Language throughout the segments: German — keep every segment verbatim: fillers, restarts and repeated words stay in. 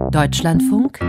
Deutschlandfunk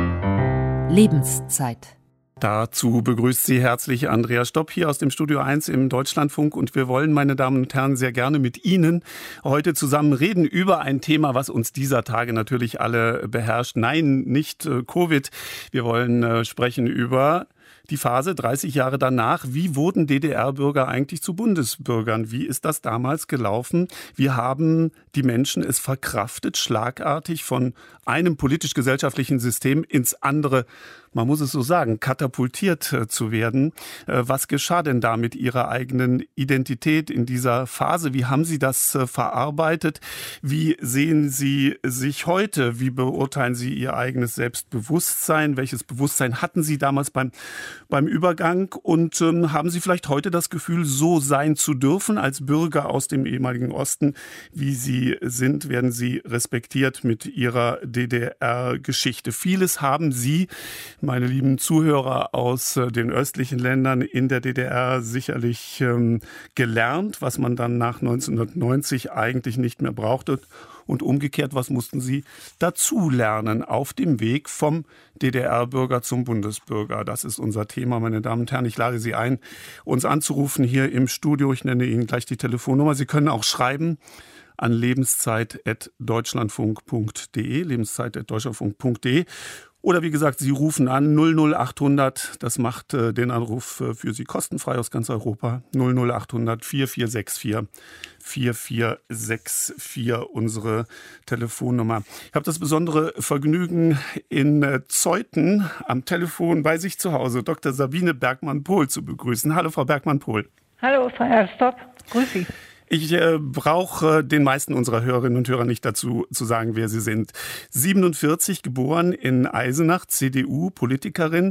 Lebenszeit. Dazu begrüßt Sie herzlich Andrea Stopp hier aus dem Studio eins im Deutschlandfunk. Und wir wollen, meine Damen und Herren, sehr gerne mit Ihnen heute zusammen reden über ein Thema, was uns dieser Tage natürlich alle beherrscht. Nein, nicht äh, Covid. Wir wollen äh, sprechen über die Phase dreißig Jahre danach. Wie wurden D D R-Bürger eigentlich zu Bundesbürgern? Wie ist das damals gelaufen? Wie haben die Menschen es verkraftet, schlagartig von einem politisch-gesellschaftlichen System ins andere, man muss es so sagen, katapultiert äh, zu werden? Äh, was geschah denn da mit Ihrer eigenen Identität in dieser Phase? Wie haben Sie das äh, verarbeitet? Wie sehen Sie sich heute? Wie beurteilen Sie Ihr eigenes Selbstbewusstsein? Welches Bewusstsein hatten Sie damals beim, beim Übergang? Und ähm, haben Sie vielleicht heute das Gefühl, so sein zu dürfen als Bürger aus dem ehemaligen Osten, wie Sie sind? Werden Sie respektiert mit Ihrer D D R-Geschichte? Vieles haben Sie, meine lieben Zuhörer aus äh, den östlichen Ländern in der D D R, sicherlich ähm, gelernt, was man dann nach neunzehnhundertneunzig eigentlich nicht mehr brauchte. Und umgekehrt, was mussten Sie dazu lernen auf dem Weg vom D D R-Bürger zum Bundesbürger? Das ist unser Thema, meine Damen und Herren. Ich lade Sie ein, uns anzurufen hier im Studio. Ich nenne Ihnen gleich die Telefonnummer. Sie können auch schreiben an lebenszeit at deutschlandfunk punkt de, lebenszeit at deutschlandfunk punkt de. Oder wie gesagt, Sie rufen an null null achthundert, das macht äh, den Anruf äh, für Sie kostenfrei aus ganz Europa. null null achthundert vier vier sechs vier vier vier sechs vier, unsere Telefonnummer. Ich habe das besondere Vergnügen, in äh, Zeuthen am Telefon bei sich zu Hause Doktor Sabine Bergmann-Pohl zu begrüßen. Hallo, Frau Bergmann-Pohl. Hallo, Frau Stopp. Grüß Sie. Ich äh, brauche den meisten unserer Hörerinnen und Hörer nicht dazu zu sagen, wer Sie sind. siebenundvierzig, geboren in Eisenach, C D U-Politikerin.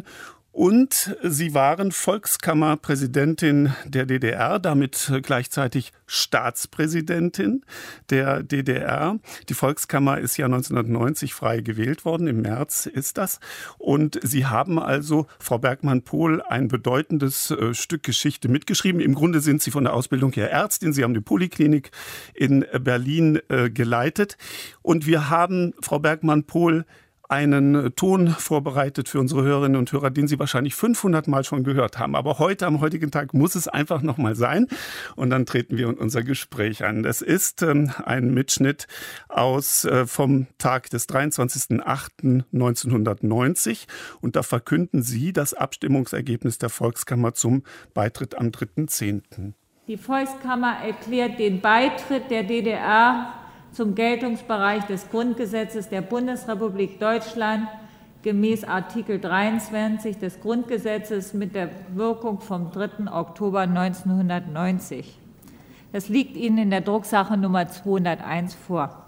Und Sie waren Volkskammerpräsidentin der D D R, damit gleichzeitig Staatspräsidentin der D D R. Die Volkskammer ist ja neunzehnhundertneunzig frei gewählt worden, im März ist das. Und Sie haben also, Frau Bergmann-Pohl, ein bedeutendes äh, Stück Geschichte mitgeschrieben. Im Grunde sind Sie von der Ausbildung her Ärztin. Sie haben die Poliklinik in Berlin äh, geleitet. Und wir haben, Frau Bergmann-Pohl, einen Ton vorbereitet für unsere Hörerinnen und Hörer, den Sie wahrscheinlich fünfhundert Mal schon gehört haben. Aber heute, am heutigen Tag, muss es einfach noch mal sein. Und dann treten wir in unser Gespräch an. Das ist ähm, ein Mitschnitt aus äh, vom Tag des dreiundzwanzigsten achten neunzehnhundertneunzig. Und da verkünden Sie das Abstimmungsergebnis der Volkskammer zum Beitritt am dritten zehnten Die Volkskammer erklärt den Beitritt der D D R zum Geltungsbereich des Grundgesetzes der Bundesrepublik Deutschland gemäß Artikel dreiundzwanzig des Grundgesetzes mit der Wirkung vom dritten Oktober neunzehnhundertneunzig. Das liegt Ihnen in der Drucksache Nummer zweihunderteins vor.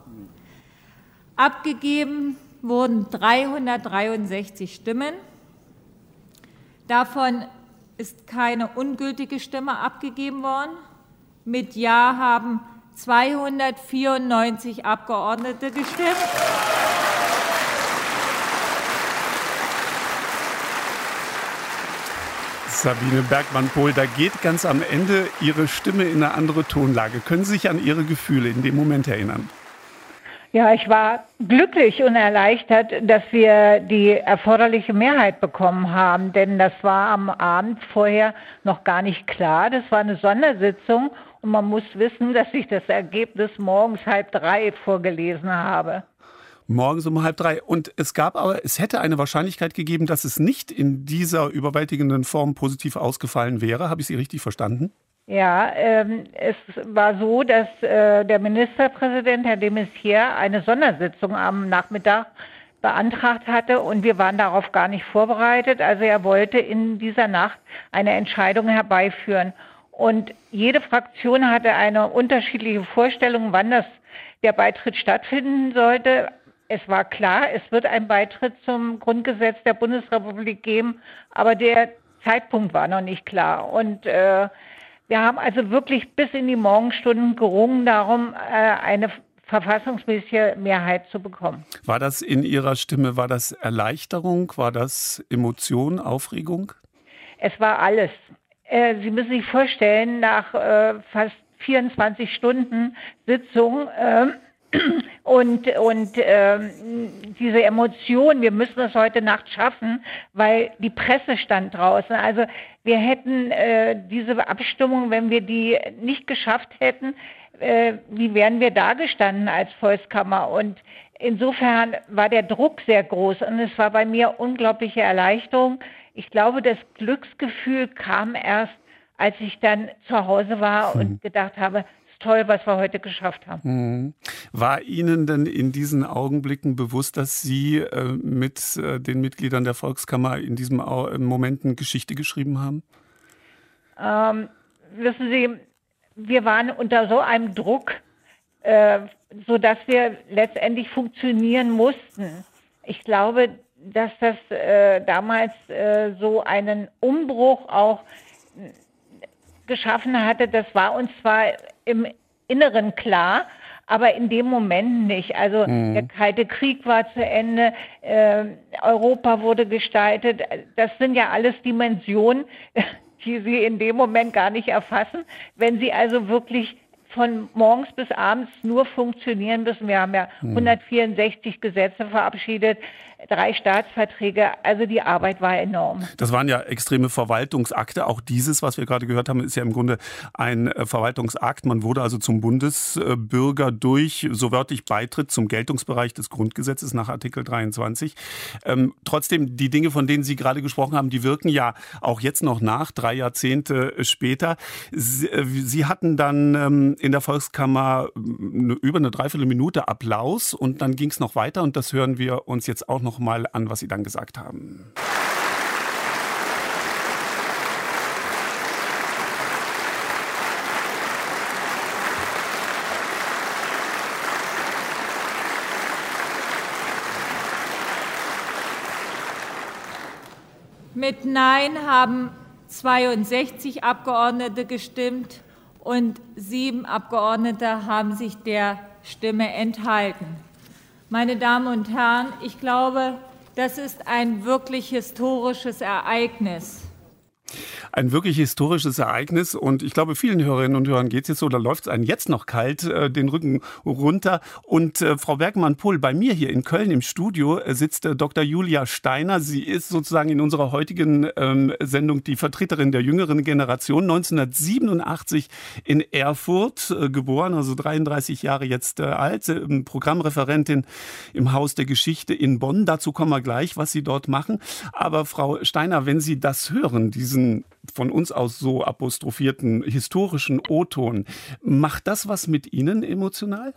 Abgegeben wurden dreihundertdreiundsechzig Stimmen. Davon ist keine ungültige Stimme abgegeben worden. Mit Ja haben zweihundertvierundneunzig Abgeordnete gestimmt. Sabine Bergmann-Pohl, da geht ganz am Ende Ihre Stimme in eine andere Tonlage. Können Sie sich an Ihre Gefühle in dem Moment erinnern? Ja, ich war glücklich und erleichtert, dass wir die erforderliche Mehrheit bekommen haben, denn das war am Abend vorher noch gar nicht klar. Das war eine Sondersitzung und man muss wissen, dass ich das Ergebnis morgens halb drei vorgelesen habe. Morgens um halb drei. Und es gab aber, es hätte eine Wahrscheinlichkeit gegeben, dass es nicht in dieser überwältigenden Form positiv ausgefallen wäre. Habe ich Sie richtig verstanden? Ja, ähm, es war so, dass äh, der Ministerpräsident, Herr de Maizière, eine Sondersitzung am Nachmittag beantragt hatte und wir waren darauf gar nicht vorbereitet. Also er wollte in dieser Nacht eine Entscheidung herbeiführen. Und jede Fraktion hatte eine unterschiedliche Vorstellung, wann das, der Beitritt stattfinden sollte. Es war klar, es wird einen Beitritt zum Grundgesetz der Bundesrepublik geben, aber der Zeitpunkt war noch nicht klar. Und äh, wir haben also wirklich bis in die Morgenstunden gerungen darum, äh, eine verfassungsmäßige Mehrheit zu bekommen. War das in Ihrer Stimme, war das Erleichterung, war das Emotion, Aufregung? Es war alles. Äh, Sie müssen sich vorstellen, nach äh, fast vierundzwanzig Stunden Sitzung äh, Und, und ähm, diese Emotion, wir müssen es heute Nacht schaffen, weil die Presse stand draußen. Also wir hätten äh, diese Abstimmung, wenn wir die nicht geschafft hätten, äh, wie wären wir da gestanden als Volkskammer? Und insofern war der Druck sehr groß und es war bei mir unglaubliche Erleichterung. Ich glaube, das Glücksgefühl kam erst, als ich dann zu Hause war und hm. gedacht habe, toll, was wir heute geschafft haben. Mhm. War Ihnen denn in diesen Augenblicken bewusst, dass Sie äh, mit äh, den Mitgliedern der Volkskammer in diesem Au- Moment eine Geschichte geschrieben haben? Ähm, wissen Sie, wir waren unter so einem Druck, äh, sodass wir letztendlich funktionieren mussten. Ich glaube, dass das äh, damals äh, so einen Umbruch auch geschaffen hatte, das war uns zwar im Inneren klar, aber in dem Moment nicht. Also mhm. der Kalte Krieg war zu Ende, äh, Europa wurde gestaltet. Das sind ja alles Dimensionen, die Sie in dem Moment gar nicht erfassen. Wenn Sie also wirklich von morgens bis abends nur funktionieren müssen. Wir haben ja mhm. hundertvierundsechzig Gesetze verabschiedet, drei Staatsverträge. Also die Arbeit war enorm. Das waren ja extreme Verwaltungsakte. Auch dieses, was wir gerade gehört haben, ist ja im Grunde ein Verwaltungsakt. Man wurde also zum Bundesbürger durch so wörtlich Beitritt zum Geltungsbereich des Grundgesetzes nach Artikel dreiundzwanzig. Ähm, trotzdem, die Dinge, von denen Sie gerade gesprochen haben, die wirken ja auch jetzt noch nach, drei Jahrzehnte später. Sie, Sie hatten dann ähm, in der Volkskammer über eine Dreiviertelminute Applaus und dann ging es noch weiter und das hören wir uns jetzt auch noch mal an, was Sie dann gesagt haben. Mit Nein haben zweiundsechzig Abgeordnete gestimmt und sieben Abgeordnete haben sich der Stimme enthalten. Meine Damen und Herren, ich glaube, das ist ein wirklich historisches Ereignis. Ein wirklich historisches Ereignis und ich glaube, vielen Hörerinnen und Hörern geht es jetzt so, da läuft es einem jetzt noch kalt, äh, den Rücken runter. Und äh, Frau Bergmann-Pohl, bei mir hier in Köln im Studio äh, sitzt äh, Doktor Julia Steiner. Sie ist sozusagen in unserer heutigen ähm, Sendung die Vertreterin der jüngeren Generation, neunzehnhundertsiebenundachtzig in Erfurt äh, geboren, also dreiunddreißig Jahre jetzt äh, alt, äh, Programmreferentin im Haus der Geschichte in Bonn. Dazu kommen wir gleich, was Sie dort machen. Aber Frau Steiner, wenn Sie das hören, diesen von uns aus so apostrophierten historischen O-Ton. Macht das was mit Ihnen emotional?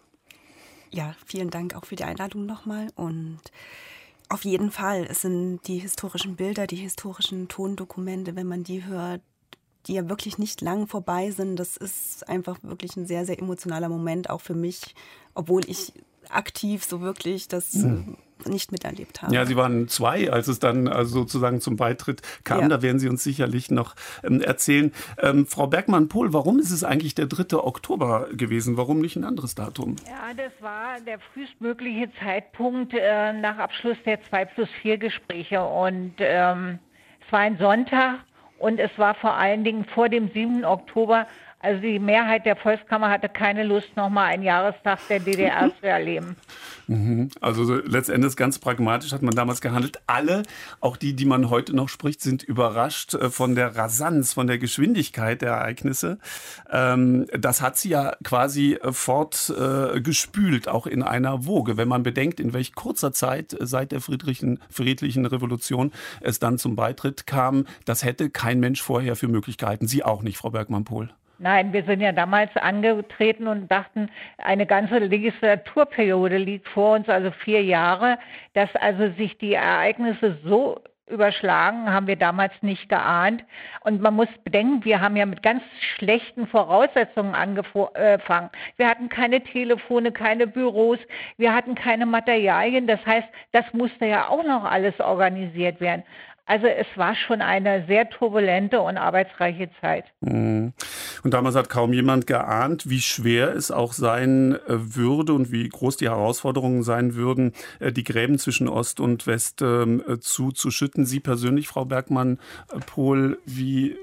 Ja, vielen Dank auch für die Einladung nochmal. Und auf jeden Fall, es sind die historischen Bilder, die historischen Tondokumente, wenn man die hört, die ja wirklich nicht lang vorbei sind. Das ist einfach wirklich ein sehr, sehr emotionaler Moment, auch für mich, obwohl ich aktiv so wirklich das mhm. nicht miterlebt habe. Ja, Sie waren zwei, als es dann also sozusagen zum Beitritt kam. Ja. Da werden Sie uns sicherlich noch ähm, erzählen. Ähm, Frau Bergmann-Pohl, warum ist es eigentlich der dritte Oktober gewesen? Warum nicht ein anderes Datum? Ja, das war der frühestmögliche Zeitpunkt äh, nach Abschluss der zwei plus vier Gespräche. Und ähm, es war ein Sonntag und es war vor allen Dingen vor dem siebten Oktober. Also die Mehrheit der Volkskammer hatte keine Lust, nochmal einen Jahrestag der D D R zu erleben. Also so letztendlich ganz pragmatisch hat man damals gehandelt. Alle, auch die, die man heute noch spricht, sind überrascht von der Rasanz, von der Geschwindigkeit der Ereignisse. Das hat sie ja quasi fortgespült, auch in einer Woge. Wenn man bedenkt, in welch kurzer Zeit seit der friedlichen, friedlichen Revolution es dann zum Beitritt kam, das hätte kein Mensch vorher für möglich gehalten. Sie auch nicht, Frau Bergmann-Pohl. Nein, wir sind ja damals angetreten und dachten, eine ganze Legislaturperiode liegt vor uns, also vier Jahre. Dass also sich die Ereignisse so überschlagen, haben wir damals nicht geahnt. Und man muss bedenken, wir haben ja mit ganz schlechten Voraussetzungen angefangen. Wir hatten keine Telefone, keine Büros, wir hatten keine Materialien. Das heißt, das musste ja auch noch alles organisiert werden. Also es war schon eine sehr turbulente und arbeitsreiche Zeit. Und damals hat kaum jemand geahnt, wie schwer es auch sein würde und wie groß die Herausforderungen sein würden, die Gräben zwischen Ost und West zuzuschütten. Sie persönlich, Frau Bergmann-Pohl, wie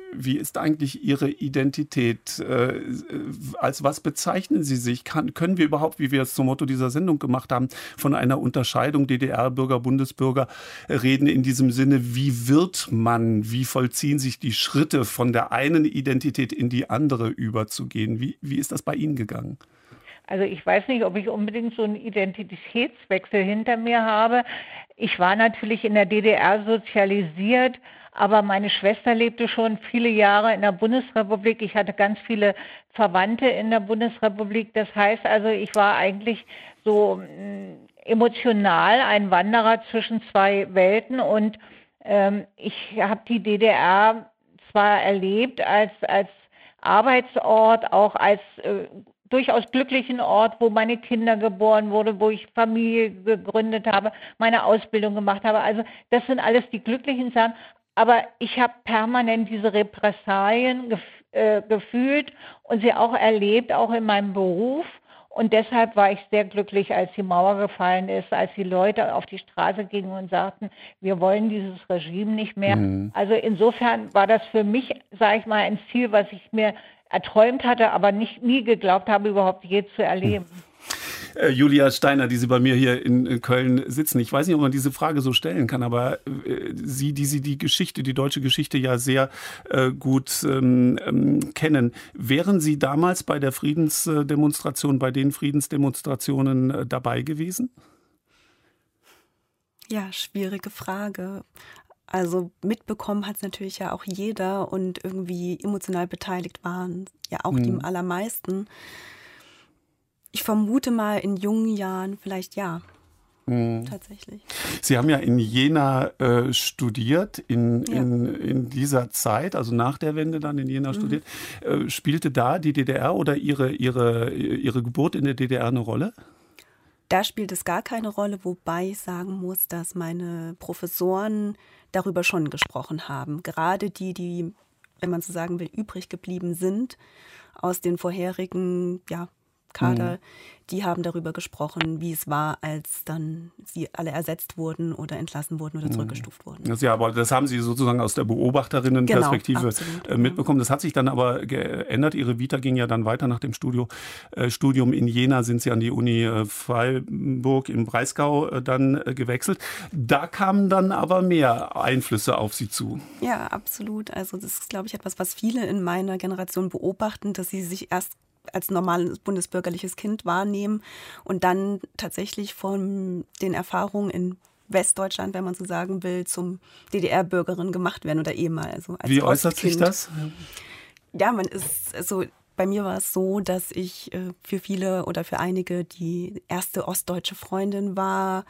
wie ist eigentlich Ihre Identität? Äh, als was bezeichnen Sie sich? Kann, können wir überhaupt, wie wir es zum Motto dieser Sendung gemacht haben, von einer Unterscheidung D D R-Bürger, Bundesbürger reden in diesem Sinne, wie wird man, wie vollziehen sich die Schritte von der einen Identität in die andere überzugehen? Wie, wie ist das bei Ihnen gegangen? Also ich weiß nicht, ob ich unbedingt so einen Identitätswechsel hinter mir habe. Ich war natürlich in der D D R sozialisiert, aber meine Schwester lebte schon viele Jahre in der Bundesrepublik. Ich hatte ganz viele Verwandte in der Bundesrepublik. Das heißt also, ich war eigentlich so emotional ein Wanderer zwischen zwei Welten und ähm, ich habe die D D R zwar erlebt als, als Arbeitsort, auch als äh, durchaus glücklichen Ort, wo meine Kinder geboren wurden, wo ich Familie gegründet habe, meine Ausbildung gemacht habe. Also das sind alles die glücklichen Sachen. Aber ich habe permanent diese Repressalien gef äh, gefühlt und sie auch erlebt, auch in meinem Beruf. Und deshalb war ich sehr glücklich, als die Mauer gefallen ist, als die Leute auf die Straße gingen und sagten, wir wollen dieses Regime nicht mehr. Mhm. Also insofern war das für mich, sage ich mal, ein Ziel, was ich mir erträumt hatte, aber nicht nie geglaubt habe, überhaupt je zu erleben. Äh, Julia Steiner, die Sie bei mir hier in Köln sitzen. Ich weiß nicht, ob man diese Frage so stellen kann, aber äh, Sie, die Sie die Geschichte, die deutsche Geschichte ja sehr äh, gut ähm, ähm, kennen. Wären Sie damals bei der Friedensdemonstration, bei den Friedensdemonstrationen äh, dabei gewesen? Ja, schwierige Frage. Also mitbekommen hat es natürlich ja auch jeder und irgendwie emotional beteiligt waren ja auch mhm. die allermeisten. Ich vermute mal in jungen Jahren vielleicht ja, mhm. tatsächlich. Sie haben ja in Jena äh, studiert, in, ja. in, in dieser Zeit, also nach der Wende dann in Jena mhm. studiert. Äh, spielte da die D D R oder Ihre, Ihre, Ihre Geburt in der D D R eine Rolle? Da spielt es gar keine Rolle, wobei ich sagen muss, dass meine Professoren darüber schon gesprochen haben. Gerade die, die, wenn man so sagen will, übrig geblieben sind aus den vorherigen ja, Kader, mhm. die haben darüber gesprochen, wie es war, als dann sie alle ersetzt wurden oder entlassen wurden oder zurückgestuft wurden. Das, ja, aber das haben Sie sozusagen aus der Beobachterinnenperspektive genau, mitbekommen. Das hat sich dann aber geändert. Ihre Vita ging ja dann weiter nach dem Studio, äh, Studium in Jena, sind Sie an die Uni äh, Freiburg im Breisgau äh, dann äh, gewechselt. Da kamen dann aber mehr Einflüsse auf Sie zu. Ja, absolut. Also das ist, glaube ich, etwas, was viele in meiner Generation beobachten, dass sie sich erst als normales bundesbürgerliches Kind wahrnehmen und dann tatsächlich von den Erfahrungen in Westdeutschland, wenn man so sagen will, zum D D R-Bürgerin gemacht werden oder ehemals. Also als Wie äußert sich das? Ja, man ist, also bei mir war es so, dass ich äh, für viele oder für einige die erste ostdeutsche Freundin war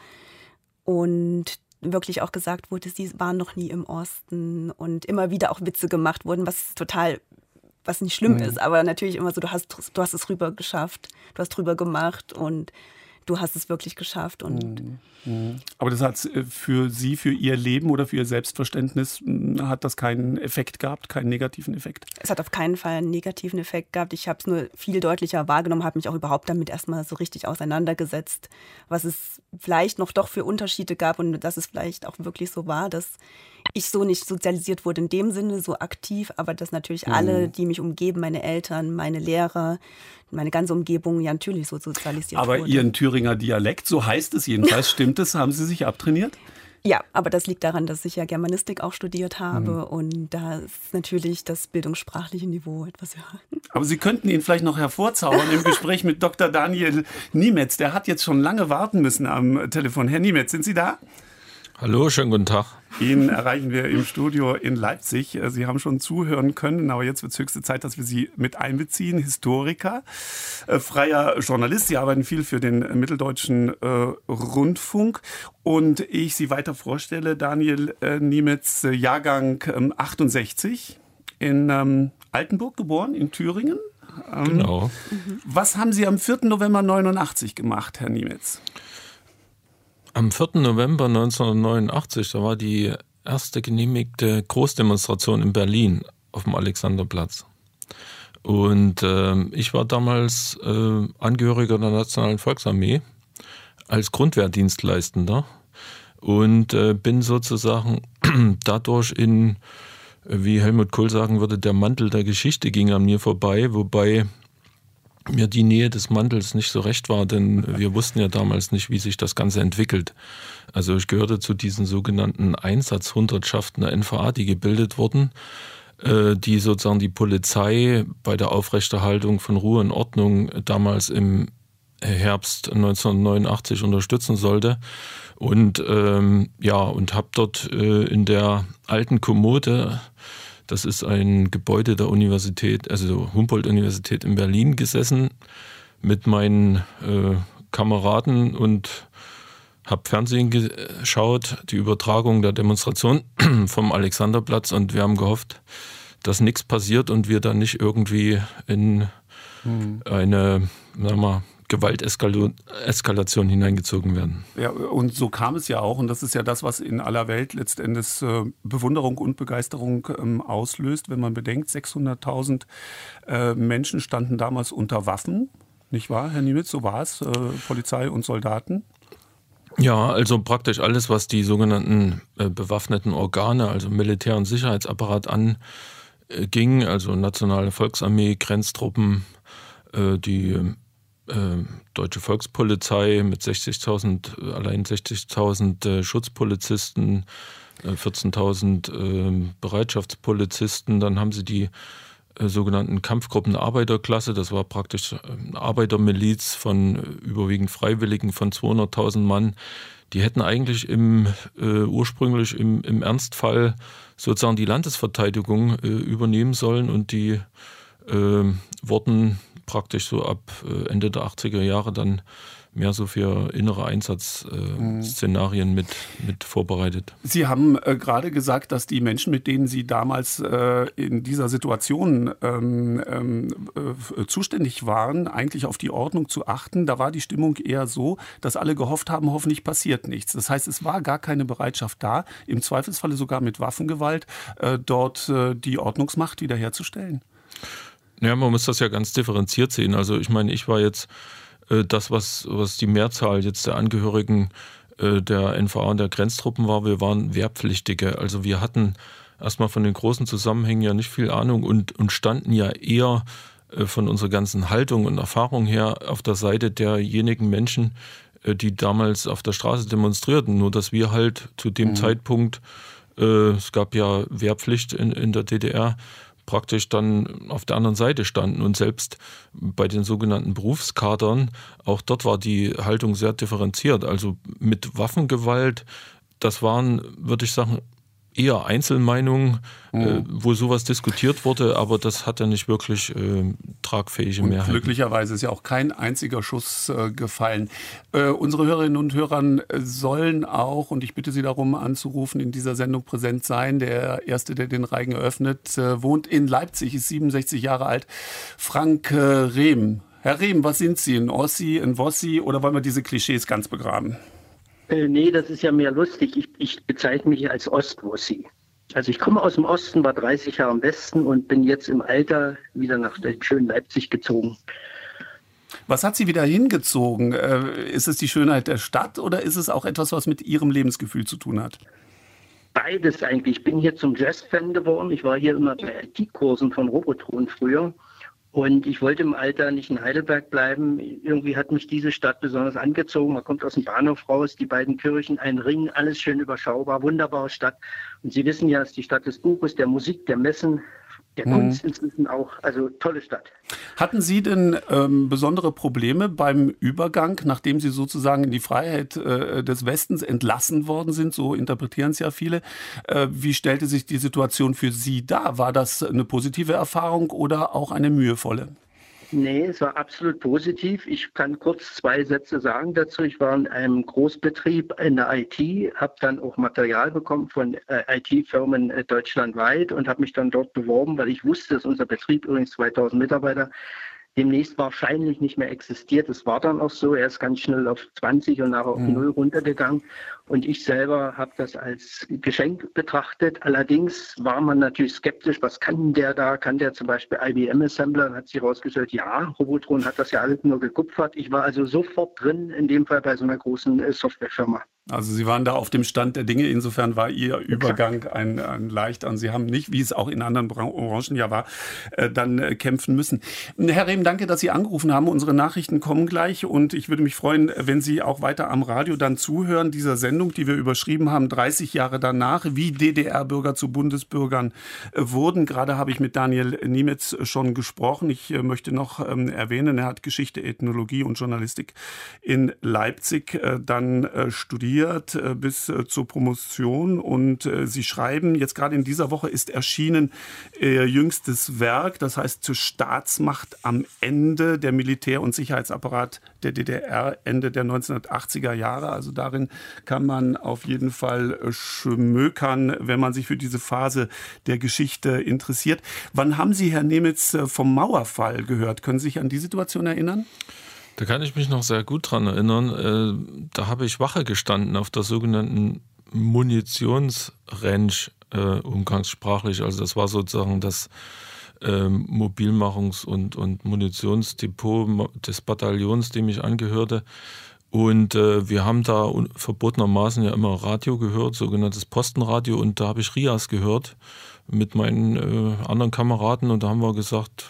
und wirklich auch gesagt wurde, sie waren noch nie im Osten und immer wieder auch Witze gemacht wurden, was total was nicht schlimm mhm. ist, aber natürlich immer so, du hast, du hast es rüber geschafft, du hast drüber gemacht und du hast es wirklich geschafft. Und mhm. Aber das hat für Sie, für Ihr Leben oder für Ihr Selbstverständnis, hat das keinen Effekt gehabt, keinen negativen Effekt? Es hat auf keinen Fall einen negativen Effekt gehabt. Ich habe es nur viel deutlicher wahrgenommen, habe mich auch überhaupt damit erstmal so richtig auseinandergesetzt, was es vielleicht noch doch für Unterschiede gab und dass es vielleicht auch wirklich so war, dass ich so nicht sozialisiert wurde in dem Sinne, so aktiv, aber dass natürlich mhm. alle, die mich umgeben, meine Eltern, meine Lehrer, meine ganze Umgebung ja natürlich so sozialisiert aber wurde. Aber Ihren Thüringer Dialekt, so heißt es jedenfalls, stimmt es, haben Sie sich abtrainiert? Ja, aber das liegt daran, dass ich ja Germanistik auch studiert habe mhm. und da ist natürlich das bildungssprachliche Niveau etwas höher. Aber Sie könnten ihn vielleicht noch hervorzaubern im Gespräch mit Doktor Daniel Niemetz. Der hat jetzt schon lange warten müssen am Telefon. Herr Niemetz, sind Sie da? Hallo, schönen guten Tag. Ihn erreichen wir im Studio in Leipzig. Sie haben schon zuhören können, aber jetzt wird es höchste Zeit, dass wir Sie mit einbeziehen. Historiker, äh, freier Journalist. Sie arbeiten viel für den Mitteldeutschen äh, Rundfunk. Und ich Sie weiter vorstelle, Daniel äh, Niemetz, äh, Jahrgang ähm, achtundsechzig, in ähm, Altenburg geboren, in Thüringen. Ähm, genau. Was haben Sie am vierten November neunundachtzig gemacht, Herr Niemetz? Am vierten November neunzehnhundertneunundachtzig, da war die erste genehmigte Großdemonstration in Berlin auf dem Alexanderplatz. Und äh, ich war damals äh, Angehöriger der Nationalen Volksarmee als Grundwehrdienstleistender und äh, bin sozusagen dadurch in wie Helmut Kohl sagen würde, der Mantel der Geschichte ging an mir vorbei, wobei mir die Nähe des Mantels nicht so recht war, denn wir wussten ja damals nicht, wie sich das Ganze entwickelt. Also ich gehörte zu diesen sogenannten Einsatzhundertschaften der N V A, die gebildet wurden, die sozusagen die Polizei bei der Aufrechterhaltung von Ruhe und Ordnung damals im Herbst neunzehnhundertneunundachtzig unterstützen sollte. Und ähm, ja, und habe dort äh, in der alten Kommode, das ist ein Gebäude der Universität, also Humboldt-Universität in Berlin, gesessen mit meinen äh, Kameraden und habe Fernsehen geschaut, die Übertragung der Demonstration vom Alexanderplatz, und wir haben gehofft, dass nichts passiert und wir dann nicht irgendwie in hm. eine, sagen wir mal, Gewalteskalation hineingezogen werden. Ja, und so kam es ja auch. Und das ist ja das, was in aller Welt letztendlich äh, Bewunderung und Begeisterung ähm, auslöst, wenn man bedenkt, sechshunderttausend äh, Menschen standen damals unter Waffen. Nicht wahr, Herr Niemitz? So war es, äh, Polizei und Soldaten. Ja, also praktisch alles, was die sogenannten äh, bewaffneten Organe, also Militär- und Sicherheitsapparat anging, also Nationale Volksarmee, Grenztruppen, äh, die äh, Deutsche Volkspolizei mit sechzigtausend, allein sechzigtausend äh, Schutzpolizisten, äh, vierzehntausend äh, Bereitschaftspolizisten, dann haben sie die sogenannten Kampfgruppen der Arbeiterklasse. Das war praktisch eine Arbeitermiliz von überwiegend Freiwilligen von zweihunderttausend Mann. Die hätten eigentlich im, äh, ursprünglich im, im Ernstfall sozusagen die Landesverteidigung äh, übernehmen sollen, und die äh, wurden praktisch so ab äh, Ende der achtziger Jahre dann mehr so für innere Einsatzszenarien äh, mit, mit vorbereitet. Sie haben äh, gerade gesagt, dass die Menschen, mit denen Sie damals äh, in dieser Situation ähm, äh, zuständig waren, eigentlich auf die Ordnung zu achten. Da war die Stimmung eher so, dass alle gehofft haben, hoffentlich passiert nichts. Das heißt, es war gar keine Bereitschaft da, im Zweifelsfalle sogar mit Waffengewalt, äh, dort äh, die Ordnungsmacht wiederherzustellen. Ja, man muss das ja ganz differenziert sehen. Also ich meine, ich war jetzt das, was, was die Mehrzahl jetzt der Angehörigen äh, der N V A und der Grenztruppen war, wir waren Wehrpflichtige. Also wir hatten erstmal von den großen Zusammenhängen ja nicht viel Ahnung und, und standen ja eher äh, von unserer ganzen Haltung und Erfahrung her auf der Seite derjenigen Menschen, äh, die damals auf der Straße demonstrierten. Nur dass wir halt zu dem mhm. Zeitpunkt, äh, es gab ja Wehrpflicht in, in der D D R, praktisch dann auf der anderen Seite standen. Und selbst bei den sogenannten Berufskadern, auch dort war die Haltung sehr differenziert. Also mit Waffengewalt, das waren, würde ich sagen, eher Einzelmeinungen, mhm. äh, wo sowas diskutiert wurde, aber das hat ja nicht wirklich äh, tragfähige und Mehrheit. Glücklicherweise ist ja auch kein einziger Schuss äh, gefallen. Äh, unsere Hörerinnen und Hörer sollen auch, und ich bitte Sie darum anzurufen, in dieser Sendung präsent sein. Der Erste, der den Reigen eröffnet, äh, wohnt in Leipzig, ist siebenundsechzig Jahre alt. Frank äh, Rehm. Herr Rehm, was sind Sie? Ein Ossi, ein Wossi, oder wollen wir diese Klischees ganz begraben? Äh, nee, das ist ja mehr lustig. Ich, ich bezeichne mich als Ostwossi. Also ich komme aus dem Osten, war dreißig Jahre im Westen und bin jetzt im Alter wieder nach schönen Leipzig gezogen. Was hat Sie wieder hingezogen? Äh, ist es die Schönheit der Stadt oder ist es auch etwas, was mit Ihrem Lebensgefühl zu tun hat? Beides eigentlich. Ich bin hier zum Jazz-Fan geworden. Ich war hier immer bei I T-Kursen von Robotron früher. Und ich wollte im Alter nicht in Heidelberg bleiben. Irgendwie hat mich diese Stadt besonders angezogen. Man kommt aus dem Bahnhof raus, die beiden Kirchen, ein Ring, alles schön überschaubar, wunderbare Stadt. Und Sie wissen ja, es ist die Stadt des Buches, der Musik, der Messen, der mhm. Kunst inzwischen auch. Also tolle Stadt. Hatten Sie denn ähm, besondere Probleme beim Übergang, nachdem Sie sozusagen in die Freiheit äh, des Westens entlassen worden sind? So interpretieren es ja viele. Äh, wie stellte sich die Situation für Sie dar? War das eine positive Erfahrung oder auch eine mühevolle? Nee, es war absolut positiv. Ich kann kurz zwei Sätze sagen dazu. Ich war in einem Großbetrieb in der I T, habe dann auch Material bekommen von äh, I T-Firmen äh, deutschlandweit und habe mich dann dort beworben, weil ich wusste, dass unser Betrieb, übrigens zweitausend Mitarbeiter, demnächst wahrscheinlich nicht mehr existiert. Es war dann auch so, er ist ganz schnell auf zwanzig und nachher auf mhm. null runtergegangen. Und ich selber habe das als Geschenk betrachtet. Allerdings war man natürlich skeptisch, was kann der da? Kann der zum Beispiel I B M-Assembler? Dann hat sich herausgestellt, ja, Robotron hat das ja alles nur gekupfert. Ich war also sofort drin, in dem Fall bei so einer großen äh, Softwarefirma. Also Sie waren da auf dem Stand der Dinge. Insofern war Ihr Übergang ein, ein leichter. Und Sie haben nicht, wie es auch in anderen Branchen ja war, äh, dann äh, kämpfen müssen. Herr Rehm, danke, dass Sie angerufen haben. Unsere Nachrichten kommen gleich. Und ich würde mich freuen, wenn Sie auch weiter am Radio dann zuhören, dieser Sendung, die wir überschrieben haben, dreißig Jahre danach, wie D D R-Bürger zu Bundesbürgern äh, wurden. Gerade habe ich mit Daniel Niemetz schon gesprochen. Ich äh, möchte noch ähm, erwähnen, er hat Geschichte, Ethnologie und Journalistik in Leipzig äh, dann äh, studiert bis zur Promotion und äh, Sie schreiben, jetzt gerade in dieser Woche ist erschienen Ihr jüngstes Werk, das heißt zur Staatsmacht am Ende, der Militär- und Sicherheitsapparat der D D R, Ende der neunzehnhundertachtziger Jahre. Also darin kann man auf jeden Fall schmökern, wenn man sich für diese Phase der Geschichte interessiert. Wann haben Sie, Herr Niemetz, vom Mauerfall gehört? Können Sie sich an die Situation erinnern? Da kann ich mich noch sehr gut dran erinnern. Da habe ich Wache gestanden auf der sogenannten Munitionsranch, äh, umgangssprachlich. Also das war sozusagen das äh, Mobilmachungs- und, und Munitionsdepot des Bataillons, dem ich angehörte. Und äh, wir haben da verbotenermaßen ja immer Radio gehört, sogenanntes Postenradio. Und da habe ich Rias gehört mit meinen äh, anderen Kameraden. Und da haben wir gesagt,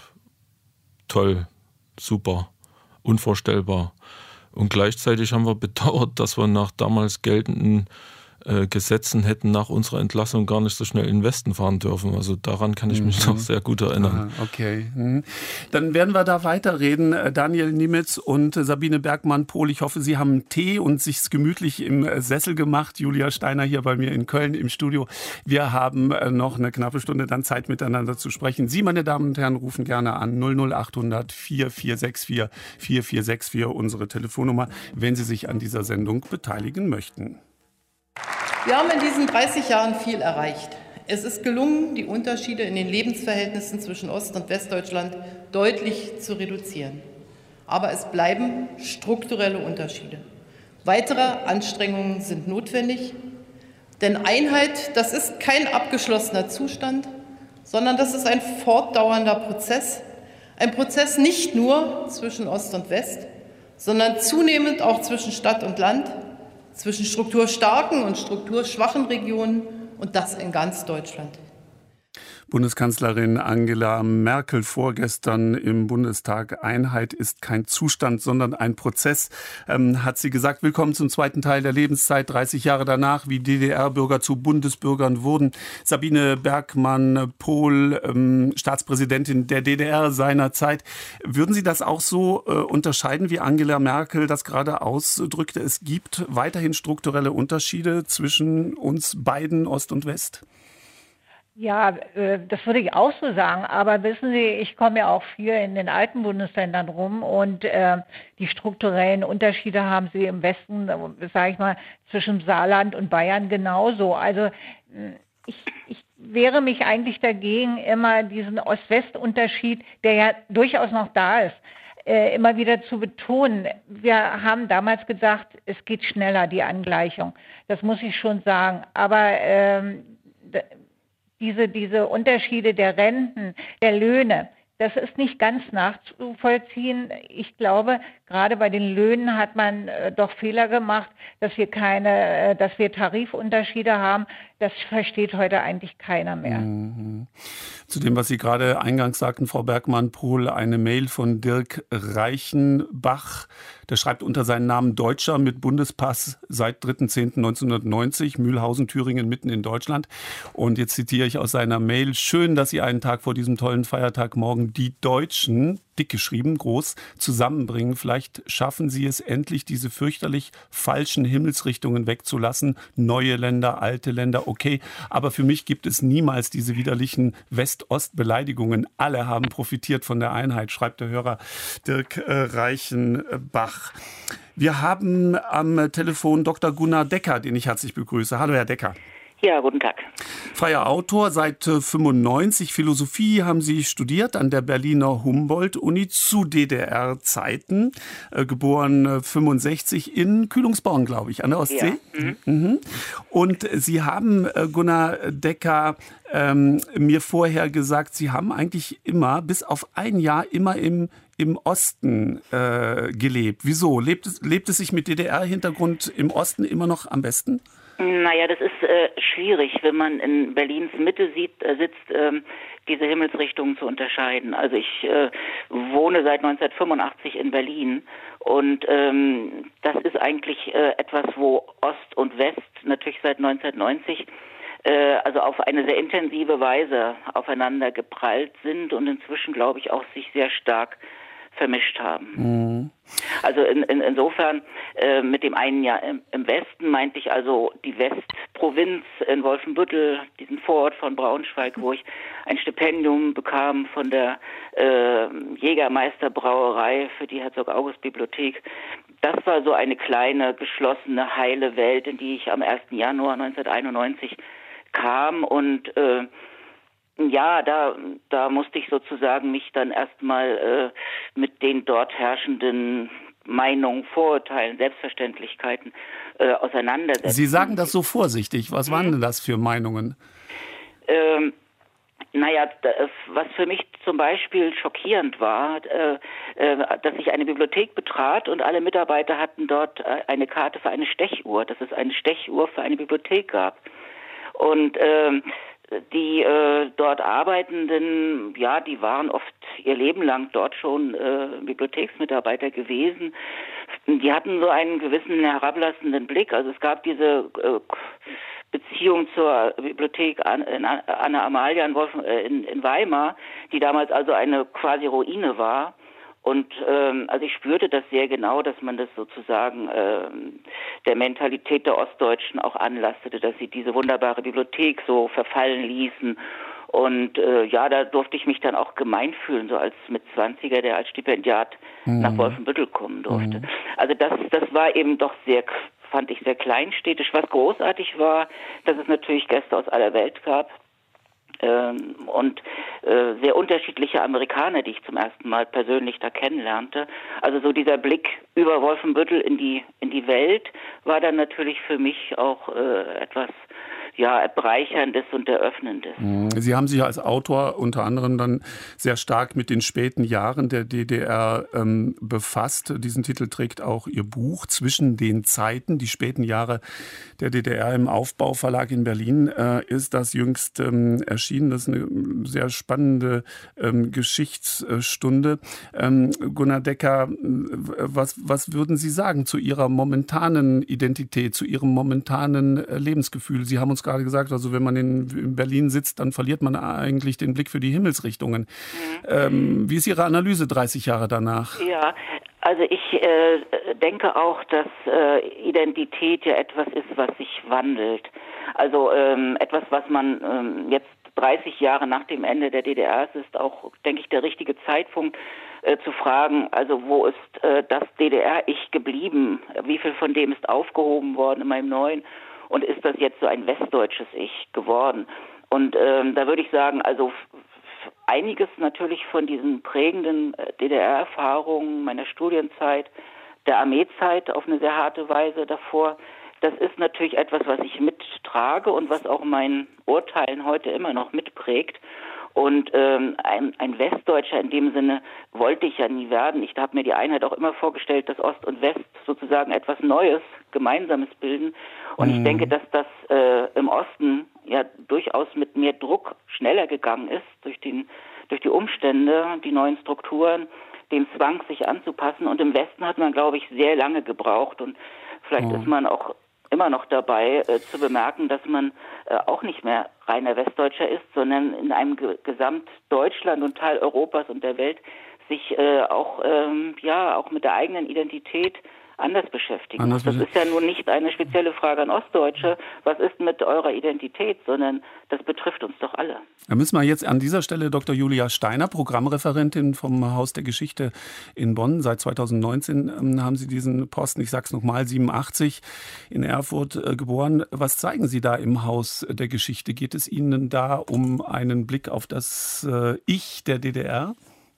toll, super. Unvorstellbar. Und gleichzeitig haben wir bedauert, dass wir nach damals geltenden äh, Gesetzen hätten nach unserer Entlassung gar nicht so schnell in den Westen fahren dürfen. Also daran kann ich mich mhm. noch sehr gut erinnern. Aha, okay. Mhm. Dann werden wir da weiterreden. Daniel Niemetz und Sabine Bergmann-Pohl. Ich hoffe, Sie haben Tee und sich's gemütlich im Sessel gemacht. Julia Steiner hier bei mir in Köln im Studio. Wir haben noch eine knappe Stunde dann Zeit, miteinander zu sprechen. Sie, meine Damen und Herren, rufen gerne an null null acht hundert vier vier sechs vier vier vier sechs vier, unsere Telefonnummer, wenn Sie sich an dieser Sendung beteiligen möchten. Wir haben in diesen dreißig Jahren viel erreicht. Es ist gelungen, die Unterschiede in den Lebensverhältnissen zwischen Ost- und Westdeutschland deutlich zu reduzieren. Aber es bleiben strukturelle Unterschiede. Weitere Anstrengungen sind notwendig, denn Einheit, das ist kein abgeschlossener Zustand, sondern das ist ein fortdauernder Prozess. Ein Prozess nicht nur zwischen Ost und West, sondern zunehmend auch zwischen Stadt und Land, zwischen strukturstarken und strukturschwachen Regionen und das in ganz Deutschland. Bundeskanzlerin Angela Merkel vorgestern im Bundestag. Einheit ist kein Zustand, sondern ein Prozess, ähm, hat sie gesagt. Willkommen zum zweiten Teil der Lebenszeit, dreißig Jahre danach, wie D D R-Bürger zu Bundesbürgern wurden. Sabine Bergmann-Pohl, ähm, Staatspräsidentin der D D R seinerzeit. Würden Sie das auch so äh, unterscheiden, wie Angela Merkel das gerade ausdrückte? Es gibt weiterhin strukturelle Unterschiede zwischen uns beiden, Ost und West? Ja, das würde ich auch so sagen. Aber wissen Sie, ich komme ja auch viel in den alten Bundesländern rum und äh, die strukturellen Unterschiede haben Sie im Westen, sage ich mal, zwischen Saarland und Bayern genauso. Also ich, ich wehre mich eigentlich dagegen, immer diesen Ost-West-Unterschied, der ja durchaus noch da ist, äh, immer wieder zu betonen. Wir haben damals gesagt, es geht schneller, die Angleichung. Das muss ich schon sagen. Aber ähm, Diese, diese Unterschiede der Renten, der Löhne, das ist nicht ganz nachzuvollziehen. Ich glaube, gerade bei den Löhnen hat man äh, doch Fehler gemacht, dass wir keine, äh, dass wir Tarifunterschiede haben. Das versteht heute eigentlich keiner mehr. Mhm. Zu dem, was Sie gerade eingangs sagten, Frau Bergmann-Pohl, eine Mail von Dirk Reichenbach. Der schreibt unter seinen Namen Deutscher mit Bundespass seit dritter zehnter neunzehnhundertneunzig, Mühlhausen, Thüringen, mitten in Deutschland. Und jetzt zitiere ich aus seiner Mail: Schön, dass Sie einen Tag vor diesem tollen Feiertag morgen die Deutschen, dick geschrieben, groß, zusammenbringen. Vielleicht schaffen Sie es endlich, diese fürchterlich falschen Himmelsrichtungen wegzulassen. Neue Länder, alte Länder, okay. Aber für mich gibt es niemals diese widerlichen West-Ost-Beleidigungen. Alle haben profitiert von der Einheit, schreibt der Hörer Dirk äh, Reichenbach. Wir haben am Telefon Doktor Gunnar Decker, den ich herzlich begrüße. Hallo, Herr Decker. Ja, guten Tag. Freier Autor, seit fünfundneunzig. Philosophie haben Sie studiert an der Berliner Humboldt-Uni zu D D R-Zeiten. Äh, geboren fünfundsechzig in Kühlungsborn, glaube ich, an der Ostsee. Ja. Mhm. Mhm. Und Sie haben, äh, Gunnar Decker, ähm, mir vorher gesagt, Sie haben eigentlich immer, bis auf ein Jahr, immer im im Osten äh, gelebt. Wieso? Lebt es, lebt es sich mit D D R-Hintergrund im Osten immer noch am besten? Naja, das ist äh, schwierig, wenn man in Berlins Mitte sieht, äh, sitzt, ähm, diese Himmelsrichtungen zu unterscheiden. Also ich äh, wohne seit neunzehnhundertfünfundachtzig in Berlin und ähm, das ist eigentlich äh, etwas, wo Ost und West natürlich seit neunzehnhundertneunzig äh, also auf eine sehr intensive Weise aufeinander geprallt sind und inzwischen, glaube ich, auch sich sehr stark vermischt haben. Mhm. Also in, in, insofern äh, mit dem einen Jahr im, im Westen meinte ich also die Westprovinz in Wolfenbüttel, diesen Vorort von Braunschweig, wo ich ein Stipendium bekam von der äh, Jägermeisterbrauerei für die Herzog-August-Bibliothek. Das war so eine kleine, geschlossene, heile Welt, in die ich am ersten Januar neunzehnhunderteinundneunzig kam und äh, ja, da, da musste ich sozusagen mich dann erstmal äh, mit den dort herrschenden Meinungen, Vorurteilen, Selbstverständlichkeiten äh, auseinandersetzen. Sie sagen das so vorsichtig. Was waren denn das für Meinungen? Ähm, naja, das, was für mich zum Beispiel schockierend war, äh, äh, dass ich eine Bibliothek betrat und alle Mitarbeiter hatten dort äh, eine Karte für eine Stechuhr, dass es eine Stechuhr für eine Bibliothek gab. Und ähm, die äh, dort Arbeitenden, ja, die waren oft ihr Leben lang dort schon äh, Bibliotheksmitarbeiter gewesen. Die hatten so einen gewissen herablassenden Blick. Also es gab diese äh, Beziehung zur Bibliothek An- Anna Amalia in, Wolf- äh, in, in Weimar, die damals also eine quasi Ruine war. Und ähm, also ich spürte das sehr genau, dass man das sozusagen ähm, der Mentalität der Ostdeutschen auch anlastete, dass sie diese wunderbare Bibliothek so verfallen ließen. Und äh, ja, da durfte ich mich dann auch gemein fühlen, so als mit zwanziger, der als Stipendiat mhm. nach Wolfenbüttel kommen durfte. Mhm. Also das, das war eben doch sehr, fand ich sehr kleinstädtisch. Was großartig war, dass es natürlich Gäste aus aller Welt gab. Ähm, und äh, sehr unterschiedliche Amerikaner, die ich zum ersten Mal persönlich da kennenlernte. Also so dieser Blick über Wolfenbüttel in die in die Welt war dann natürlich für mich auch äh, etwas ja, Bereicherndes und Eröffnendes. Sie haben sich als Autor unter anderem dann sehr stark mit den späten Jahren der D D R ähm, befasst. Diesen Titel trägt auch Ihr Buch Zwischen den Zeiten, die späten Jahre der D D R im Aufbauverlag in Berlin äh, ist das jüngst ähm, erschienen. Das ist eine sehr spannende ähm, Geschichtsstunde. Ähm, Gunnar Decker, was, was würden Sie sagen zu Ihrer momentanen Identität, zu Ihrem momentanen äh, Lebensgefühl? Sie haben uns gerade gesagt, also wenn man in, in Berlin sitzt, dann verliert man eigentlich den Blick für die Himmelsrichtungen. Mhm. Ähm, wie ist Ihre Analyse dreißig Jahre danach? Ja, also ich äh, denke auch, dass äh, Identität ja etwas ist, was sich wandelt. Also ähm, etwas, was man ähm, jetzt dreißig Jahre nach dem Ende der D D R, es ist auch, denke ich, der richtige Zeitpunkt äh, zu fragen, also wo ist äh, das D D R-Ich geblieben? Wie viel von dem ist aufgehoben worden in meinem neuen? Und ist das jetzt so ein westdeutsches Ich geworden? Und ähm, da würde ich sagen, also f- einiges natürlich von diesen prägenden äh, D D R-Erfahrungen meiner Studienzeit, der Armeezeit auf eine sehr harte Weise davor, das ist natürlich etwas, was ich mittrage und was auch mein Urteilen heute immer noch mitprägt. Und ähm, ein, ein Westdeutscher in dem Sinne wollte ich ja nie werden. Ich habe mir die Einheit auch immer vorgestellt, dass Ost und West sozusagen etwas Neues, Gemeinsames bilden. Und mhm. ich denke, dass das äh, im Osten ja durchaus mit mehr Druck schneller gegangen ist, durch, den, durch die Umstände, die neuen Strukturen, den Zwang, sich anzupassen. Und im Westen hat man, glaube ich, sehr lange gebraucht. Und vielleicht mhm. ist man auch immer noch dabei äh, zu bemerken, dass man äh, auch nicht mehr reiner Westdeutscher ist, sondern in einem Ge- Gesamtdeutschland und Teil Europas und der Welt sich äh, auch ähm, ja auch mit der eigenen Identität anders beschäftigen. Anders das ist ja nun nicht eine spezielle Frage an Ostdeutsche, was ist mit eurer Identität, sondern das betrifft uns doch alle. Da müssen wir jetzt an dieser Stelle Doktor Julia Steiner, Programmreferentin vom Haus der Geschichte in Bonn. Seit zweitausendneunzehn ähm, haben Sie diesen Posten, ich sage es nochmal, siebenundachtzig in Erfurt äh, geboren. Was zeigen Sie da im Haus der Geschichte? Geht es Ihnen da um einen Blick auf das äh, Ich der D D R?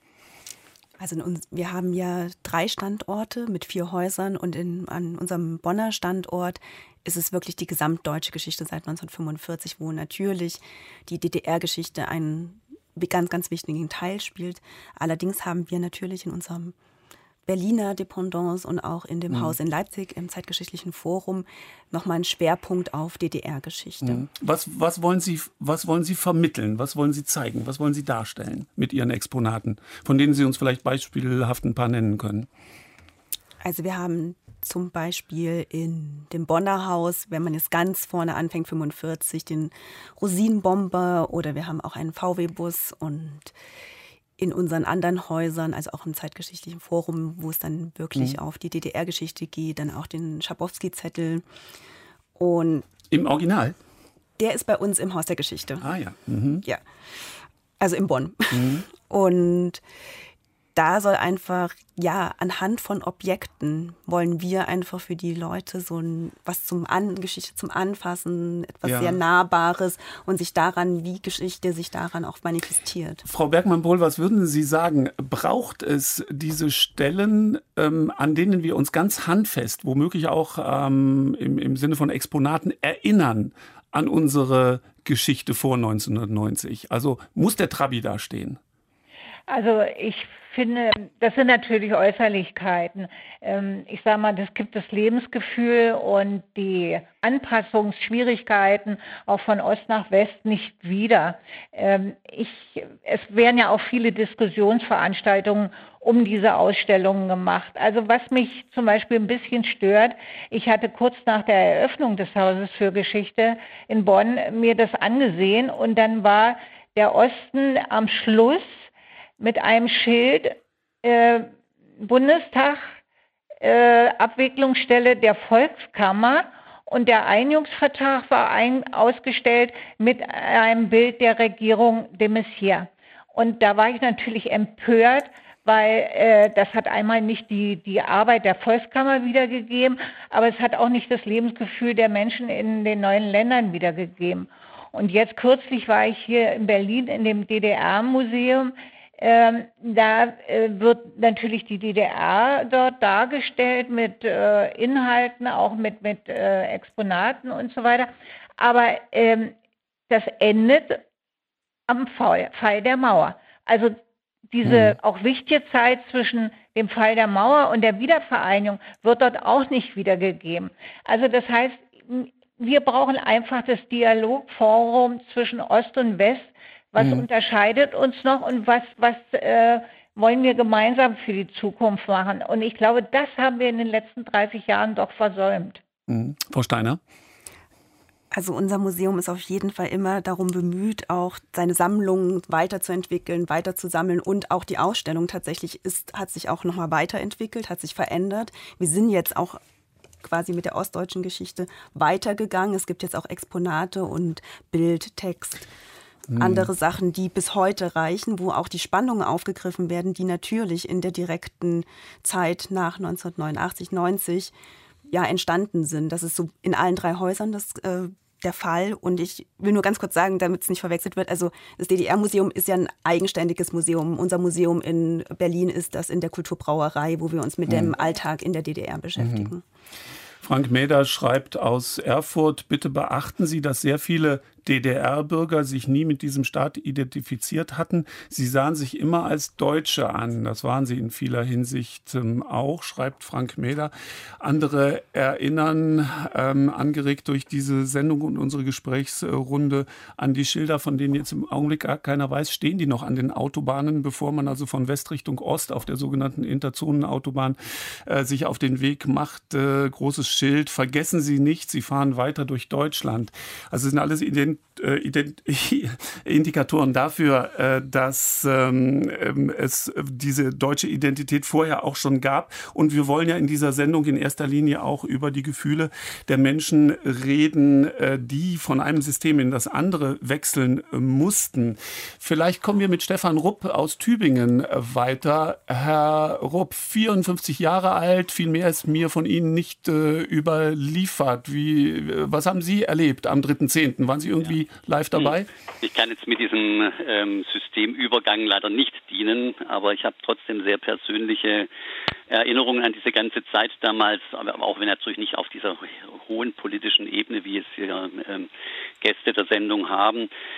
Also in uns, wir haben ja drei Standorte mit vier Häusern und in, an unserem Bonner Standort ist es wirklich die gesamtdeutsche Geschichte seit neunzehnhundertfünfundvierzig, wo natürlich die D D R-Geschichte einen ganz, ganz wichtigen Teil spielt. Allerdings haben wir natürlich in unserem Berliner Dependance und auch in dem mhm. Haus in Leipzig im Zeitgeschichtlichen Forum nochmal einen Schwerpunkt auf D D R-Geschichte. Mhm. Was, was, wollen Sie, was wollen Sie vermitteln? Was wollen Sie zeigen? Was wollen Sie darstellen mit Ihren Exponaten, von denen Sie uns vielleicht beispielhaft ein paar nennen können? Also wir haben zum Beispiel in dem Bonner Haus, wenn man jetzt ganz vorne anfängt, fünfundvierzig, den Rosinenbomber, oder wir haben auch einen V W-Bus, und in unseren anderen Häusern, also auch im Zeitgeschichtlichen Forum, wo es dann wirklich mhm. auf die D D R-Geschichte geht, dann auch den Schabowski-Zettel. Und im Original? Der ist bei uns im Haus der Geschichte. Ah ja. Mhm. Ja, also in Bonn. Mhm. Und da soll einfach, ja, anhand von Objekten wollen wir einfach für die Leute so ein, was zum An, Geschichte zum Anfassen, etwas ja. sehr Nahbares, und sich daran, wie Geschichte sich daran auch manifestiert. Frau Bergmann-Bohl, was würden Sie sagen? Braucht es diese Stellen, ähm, an denen wir uns ganz handfest, womöglich auch ähm, im, im Sinne von Exponaten, erinnern an unsere Geschichte vor neunzehnhundertneunzig? Also muss der Trabi da stehen? Also ich finde, das sind natürlich Äußerlichkeiten. Ich sage mal, das gibt das Lebensgefühl und die Anpassungsschwierigkeiten auch von Ost nach West nicht wieder. Ich, es werden ja auch viele Diskussionsveranstaltungen um diese Ausstellungen gemacht. Also was mich zum Beispiel ein bisschen stört, ich hatte kurz nach der Eröffnung des Hauses für Geschichte in Bonn mir das angesehen, und dann war der Osten am Schluss mit einem Schild äh, Bundestag, äh, Abwicklungsstelle der Volkskammer, und der Einigungsvertrag war ein, ausgestellt mit einem Bild der Regierung de Maizière. Und da war ich natürlich empört, weil äh, das hat einmal nicht die, die Arbeit der Volkskammer wiedergegeben, aber es hat auch nicht das Lebensgefühl der Menschen in den neuen Ländern wiedergegeben. Und jetzt kürzlich war ich hier in Berlin in dem D D R-Museum. Ähm, da äh, wird natürlich die D D R dort dargestellt mit äh, Inhalten, auch mit, mit äh, Exponaten und so weiter. Aber ähm, das endet am Fall, Fall der Mauer. Also diese mhm. auch wichtige Zeit zwischen dem Fall der Mauer und der Wiedervereinigung wird dort auch nicht wiedergegeben. Also das heißt, wir brauchen einfach das Dialogforum zwischen Ost und West. Was mhm. unterscheidet uns noch, und was, was äh, wollen wir gemeinsam für die Zukunft machen? Und ich glaube, das haben wir in den letzten dreißig Jahren doch versäumt. Mhm. Frau Steiner? Also unser Museum ist auf jeden Fall immer darum bemüht, auch seine Sammlungen weiterzuentwickeln, weiterzusammeln, und auch die Ausstellung tatsächlich ist, hat sich auch nochmal weiterentwickelt, hat sich verändert. Wir sind jetzt auch quasi mit der ostdeutschen Geschichte weitergegangen. Es gibt jetzt auch Exponate und Bild, Text, andere Sachen, die bis heute reichen, wo auch die Spannungen aufgegriffen werden, die natürlich in der direkten Zeit nach neunzehnhundertneunundachtzig, neunzig ja entstanden sind. Das ist so in allen drei Häusern das, äh, der Fall. Und ich will nur ganz kurz sagen, damit es nicht verwechselt wird, also das D D R-Museum ist ja ein eigenständiges Museum. Unser Museum in Berlin ist das in der Kulturbrauerei, wo wir uns mit mhm. dem Alltag in der D D R beschäftigen. Mhm. Frank Mäder schreibt aus Erfurt: Bitte beachten Sie, dass sehr viele D D R-Bürger sich nie mit diesem Staat identifiziert hatten. Sie sahen sich immer als Deutsche an. Das waren sie in vieler Hinsicht ähm, auch, schreibt Frank Mäder. Andere erinnern, ähm, angeregt durch diese Sendung und unsere Gesprächsrunde, an die Schilder, von denen jetzt im Augenblick gar keiner weiß, stehen die noch an den Autobahnen, bevor man also von West Richtung Ost auf der sogenannten Interzonenautobahn äh, sich auf den Weg macht. Äh, großes Schild: Vergessen Sie nicht, Sie fahren weiter durch Deutschland. Also es sind alles Ident Ident Indikatoren dafür, äh, dass ähm, es diese deutsche Identität vorher auch schon gab. Und wir wollen ja in dieser Sendung in erster Linie auch über die Gefühle der Menschen reden, äh, die von einem System in das andere wechseln äh, mussten. Vielleicht kommen wir mit Stefan Rupp aus Tübingen weiter. Herr Rupp, vierundfünfzig Jahre alt, viel mehr ist mir von Ihnen nicht äh, überliefert. Wie, was haben Sie erlebt am dritten zehnten? Waren Sie irgendwie live dabei? Ich kann jetzt mit diesem ähm, Systemübergang leider nicht dienen, aber ich habe trotzdem sehr persönliche Erinnerungen an diese ganze Zeit damals, aber auch wenn natürlich nicht auf dieser hohen politischen Ebene, wie es hier ähm, Gäste der Sendung haben.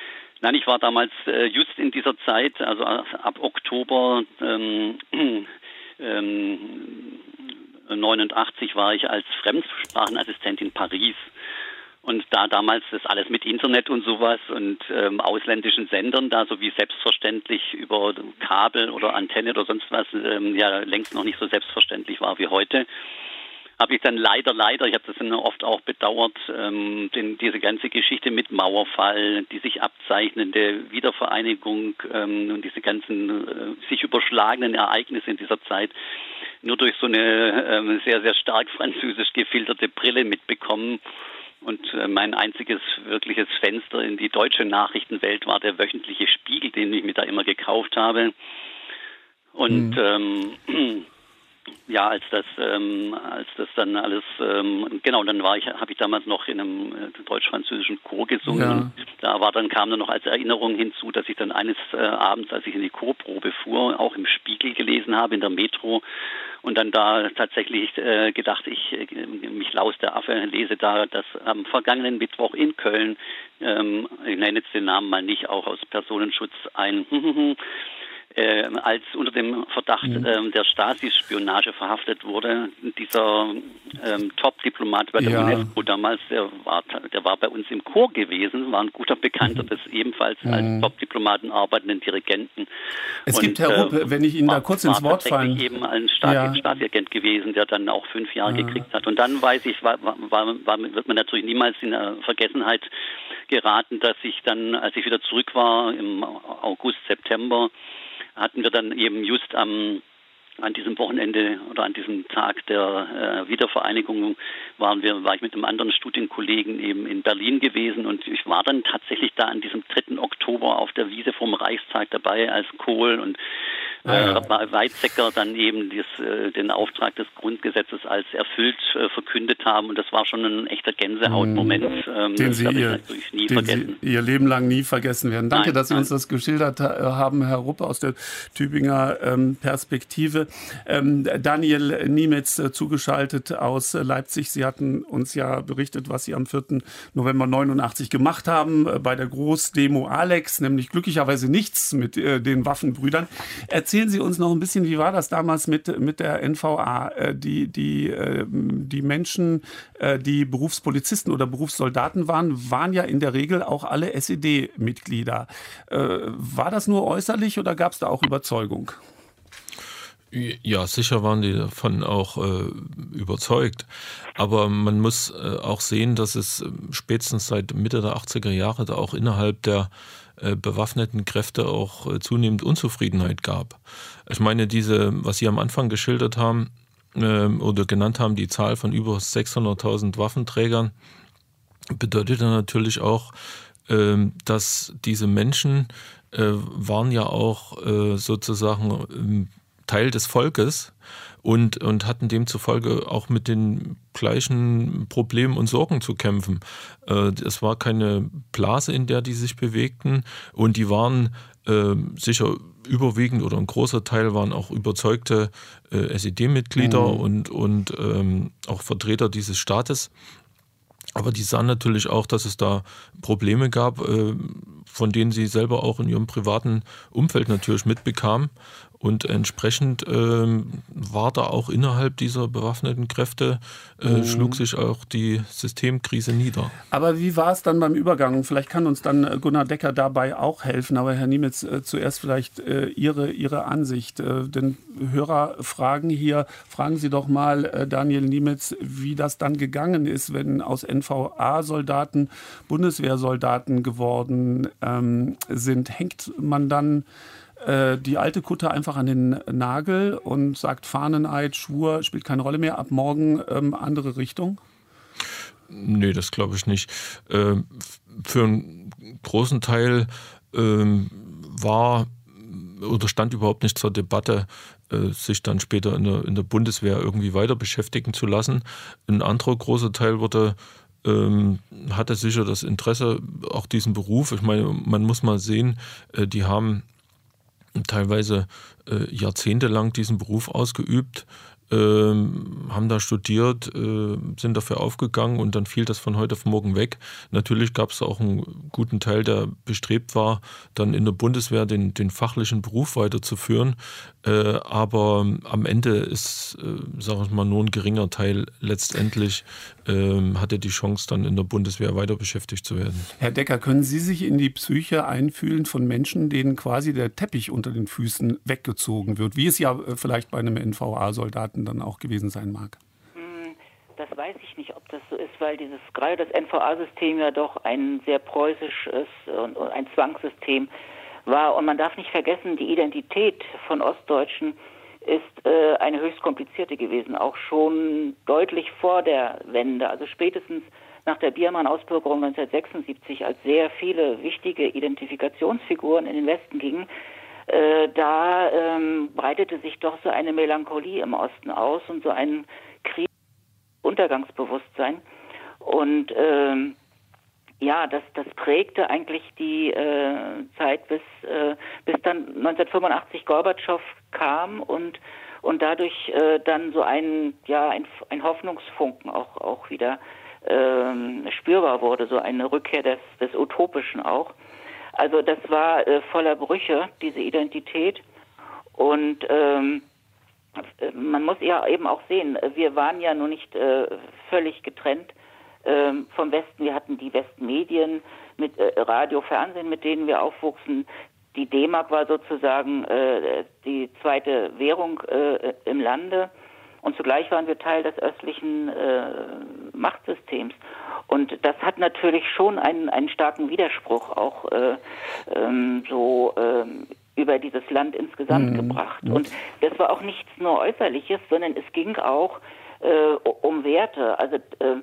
Nein, ich war damals äh, just in dieser Zeit, also ab Oktober ähm, ähm, neunundachtzig war ich als Fremdsprachenassistent in Paris. Und da damals das alles mit Internet und sowas und ähm, ausländischen Sendern da so wie selbstverständlich über Kabel oder Antenne oder sonst was ähm, ja längst noch nicht so selbstverständlich war wie heute, habe ich dann leider, leider, ich habe das dann oft auch bedauert, ähm, den, diese ganze Geschichte mit Mauerfall, die sich abzeichnende Wiedervereinigung ähm, und diese ganzen äh, sich überschlagenen Ereignisse in dieser Zeit nur durch so eine ähm, sehr, sehr stark französisch gefilterte Brille mitbekommen. Und äh, mein einziges wirkliches Fenster in die deutsche Nachrichtenwelt war der wöchentliche Spiegel, den ich mir da immer gekauft habe. Und mhm. ähm, ja, als das, ähm, als das dann alles, ähm, genau, dann war ich, habe ich damals noch in einem äh, deutsch-französischen Chor gesungen. Ja. Und da war dann kam dann noch als Erinnerung hinzu, dass ich dann eines äh, Abends, als ich in die Chorprobe fuhr, auch im Spiegel gelesen habe in der Metro und dann da tatsächlich äh, gedacht, ich äh, mich Laus der Affe lese da, dass am vergangenen Mittwoch in Köln, ähm, ich nenne jetzt den Namen mal nicht, auch aus Personenschutz ein Äh, als unter dem Verdacht mhm. ähm, der Stasi-Spionage verhaftet wurde, dieser ähm, Top-Diplomat bei der ja. UNESCO damals, der war, der war bei uns im Chor gewesen, war ein guter Bekannter mhm. des ebenfalls mhm. als Top-Diplomaten arbeitenden Dirigenten. Es und, gibt, Herr Rupp, äh, wenn ich Ihnen war, da kurz ins Wort fallen... war eben ein Stasi- ja. Stasi-Agent gewesen, der dann auch fünf Jahre ja. gekriegt hat. Und dann weiß ich, war, war, war, wird man natürlich niemals in Vergessenheit geraten, dass ich dann, als ich wieder zurück war, im August, September, hatten wir dann eben just am an diesem Wochenende oder an diesem Tag der äh, Wiedervereinigung waren wir, war ich mit einem anderen Studienkollegen eben in Berlin gewesen und ich war dann tatsächlich da an diesem dritten Oktober auf der Wiese vom Reichstag dabei, als Kohl und äh, Weizsäcker dann eben dies, äh, den Auftrag des Grundgesetzes als erfüllt äh, verkündet haben und das war schon ein echter Gänsehautmoment, ähm, den das Sie, ich ihr, natürlich nie den vergessen. Sie Ihr Leben lang nie vergessen werden. Danke, nein, dass Sie nein. uns das geschildert haben, Herr Rupp, aus der Tübinger ähm, Perspektive. Ähm, Daniel Niemetz äh, zugeschaltet aus äh, Leipzig. Sie hatten uns ja berichtet, was Sie am vierten November neunundachtzig gemacht haben äh, bei der Großdemo Alex, nämlich glücklicherweise nichts mit äh, den Waffenbrüdern. Erzählen Sie uns noch ein bisschen, wie war das damals mit, mit der N V A? Äh, die, die, äh, die Menschen, äh, die Berufspolizisten oder Berufssoldaten waren, waren ja in der Regel auch alle S E D-Mitglieder. Äh, war das nur äußerlich oder gab es da auch Überzeugung? Ja, sicher waren die davon auch äh, überzeugt. Aber man muss äh, auch sehen, dass es äh, spätestens seit Mitte der achtziger Jahre da auch innerhalb der äh, bewaffneten Kräfte auch äh, zunehmend Unzufriedenheit gab. Ich meine, diese, was Sie am Anfang geschildert haben äh, oder genannt haben, die Zahl von über sechshunderttausend Waffenträgern, bedeutet dann natürlich auch, äh, dass diese Menschen äh, waren ja auch äh, sozusagen äh, Teil des Volkes und, und hatten demzufolge auch mit den gleichen Problemen und Sorgen zu kämpfen. Es war keine Blase, in der die sich bewegten und die waren äh, sicher überwiegend oder ein großer Teil waren auch überzeugte äh, S E D-Mitglieder mhm. und, und ähm, auch Vertreter dieses Staates. Aber die sahen natürlich auch, dass es da Probleme gab, äh, von denen sie selber auch in ihrem privaten Umfeld natürlich mitbekamen. Und entsprechend ähm, war da auch innerhalb dieser bewaffneten Kräfte, äh, mhm. schlug sich auch die Systemkrise nieder. Aber wie war es dann beim Übergang? Vielleicht kann uns dann Gunnar Decker dabei auch helfen. Aber Herr Niemetz, äh, zuerst vielleicht äh, Ihre, Ihre Ansicht. Äh, denn Hörer fragen hier, fragen Sie doch mal äh, Daniel Niemetz, wie das dann gegangen ist, wenn aus N V A-Soldaten Bundeswehrsoldaten geworden ähm, sind. Hängt man dann die alte Kutte einfach an den Nagel und sagt Fahneneid, Schwur, spielt keine Rolle mehr, ab morgen ähm, andere Richtung? Nee, das glaube ich nicht. Äh, für einen großen Teil äh, war oder stand überhaupt nicht zur Debatte, äh, sich dann später in der, in der Bundeswehr irgendwie weiter beschäftigen zu lassen. Ein anderer großer Teil wurde ähm, hatte sicher das Interesse, auch diesen Beruf. Ich meine, man muss mal sehen, äh, die haben teilweise äh, jahrzehntelang diesen Beruf ausgeübt, ähm, haben da studiert, äh, sind dafür aufgegangen und dann fiel das von heute auf morgen weg. Natürlich gab es auch einen guten Teil, der bestrebt war, dann in der Bundeswehr den, den fachlichen Beruf weiterzuführen. Äh, aber am Ende ist, äh, sage ich mal, nur ein geringer Teil letztendlich äh, hatte die Chance, dann in der Bundeswehr weiter beschäftigt zu werden. Herr Decker, können Sie sich in die Psyche einfühlen von Menschen, denen quasi der Teppich unter den Füßen weggezogen wird, wie es ja vielleicht bei einem N V A-Soldaten dann auch gewesen sein mag? Das weiß ich nicht, ob das so ist, weil dieses gerade das N V A-System ja doch ein sehr preußisches und ein Zwangssystem war. Und man darf nicht vergessen, die Identität von Ostdeutschen ist äh, eine höchst komplizierte gewesen, auch schon deutlich vor der Wende, also spätestens nach der Biermann-Ausbürgerung neunzehnhundertsechsundsiebzig, als sehr viele wichtige Identifikationsfiguren in den Westen gingen, äh, da ähm, breitete sich doch so eine Melancholie im Osten aus und so ein Krieg- Untergangsbewusstsein. Und ähm, ja, das, das prägte eigentlich die äh, Zeit, bis, äh, bis dann neunzehnhundertfünfundachtzig Gorbatschow kam und, und dadurch äh, dann so ein, ja, ein, ein Hoffnungsfunken auch, auch wieder ähm, spürbar wurde, so eine Rückkehr des, des Utopischen auch. Also das war äh, voller Brüche, diese Identität. Und ähm, man muss ja eben auch sehen, wir waren ja noch nicht äh, völlig getrennt ähm, vom Westen. Wir hatten die Westmedien mit äh, Radio, Fernsehen, mit denen wir aufwuchsen. Die D-Mark war sozusagen äh, die zweite Währung äh, im Lande. Und zugleich waren wir Teil des östlichen äh, Machtsystems. Und das hat natürlich schon einen, einen starken Widerspruch auch äh, ähm, so ähm, über dieses Land insgesamt mhm. gebracht. Und das war auch nichts nur Äußerliches, sondern es ging auch äh, um Werte. Also äh,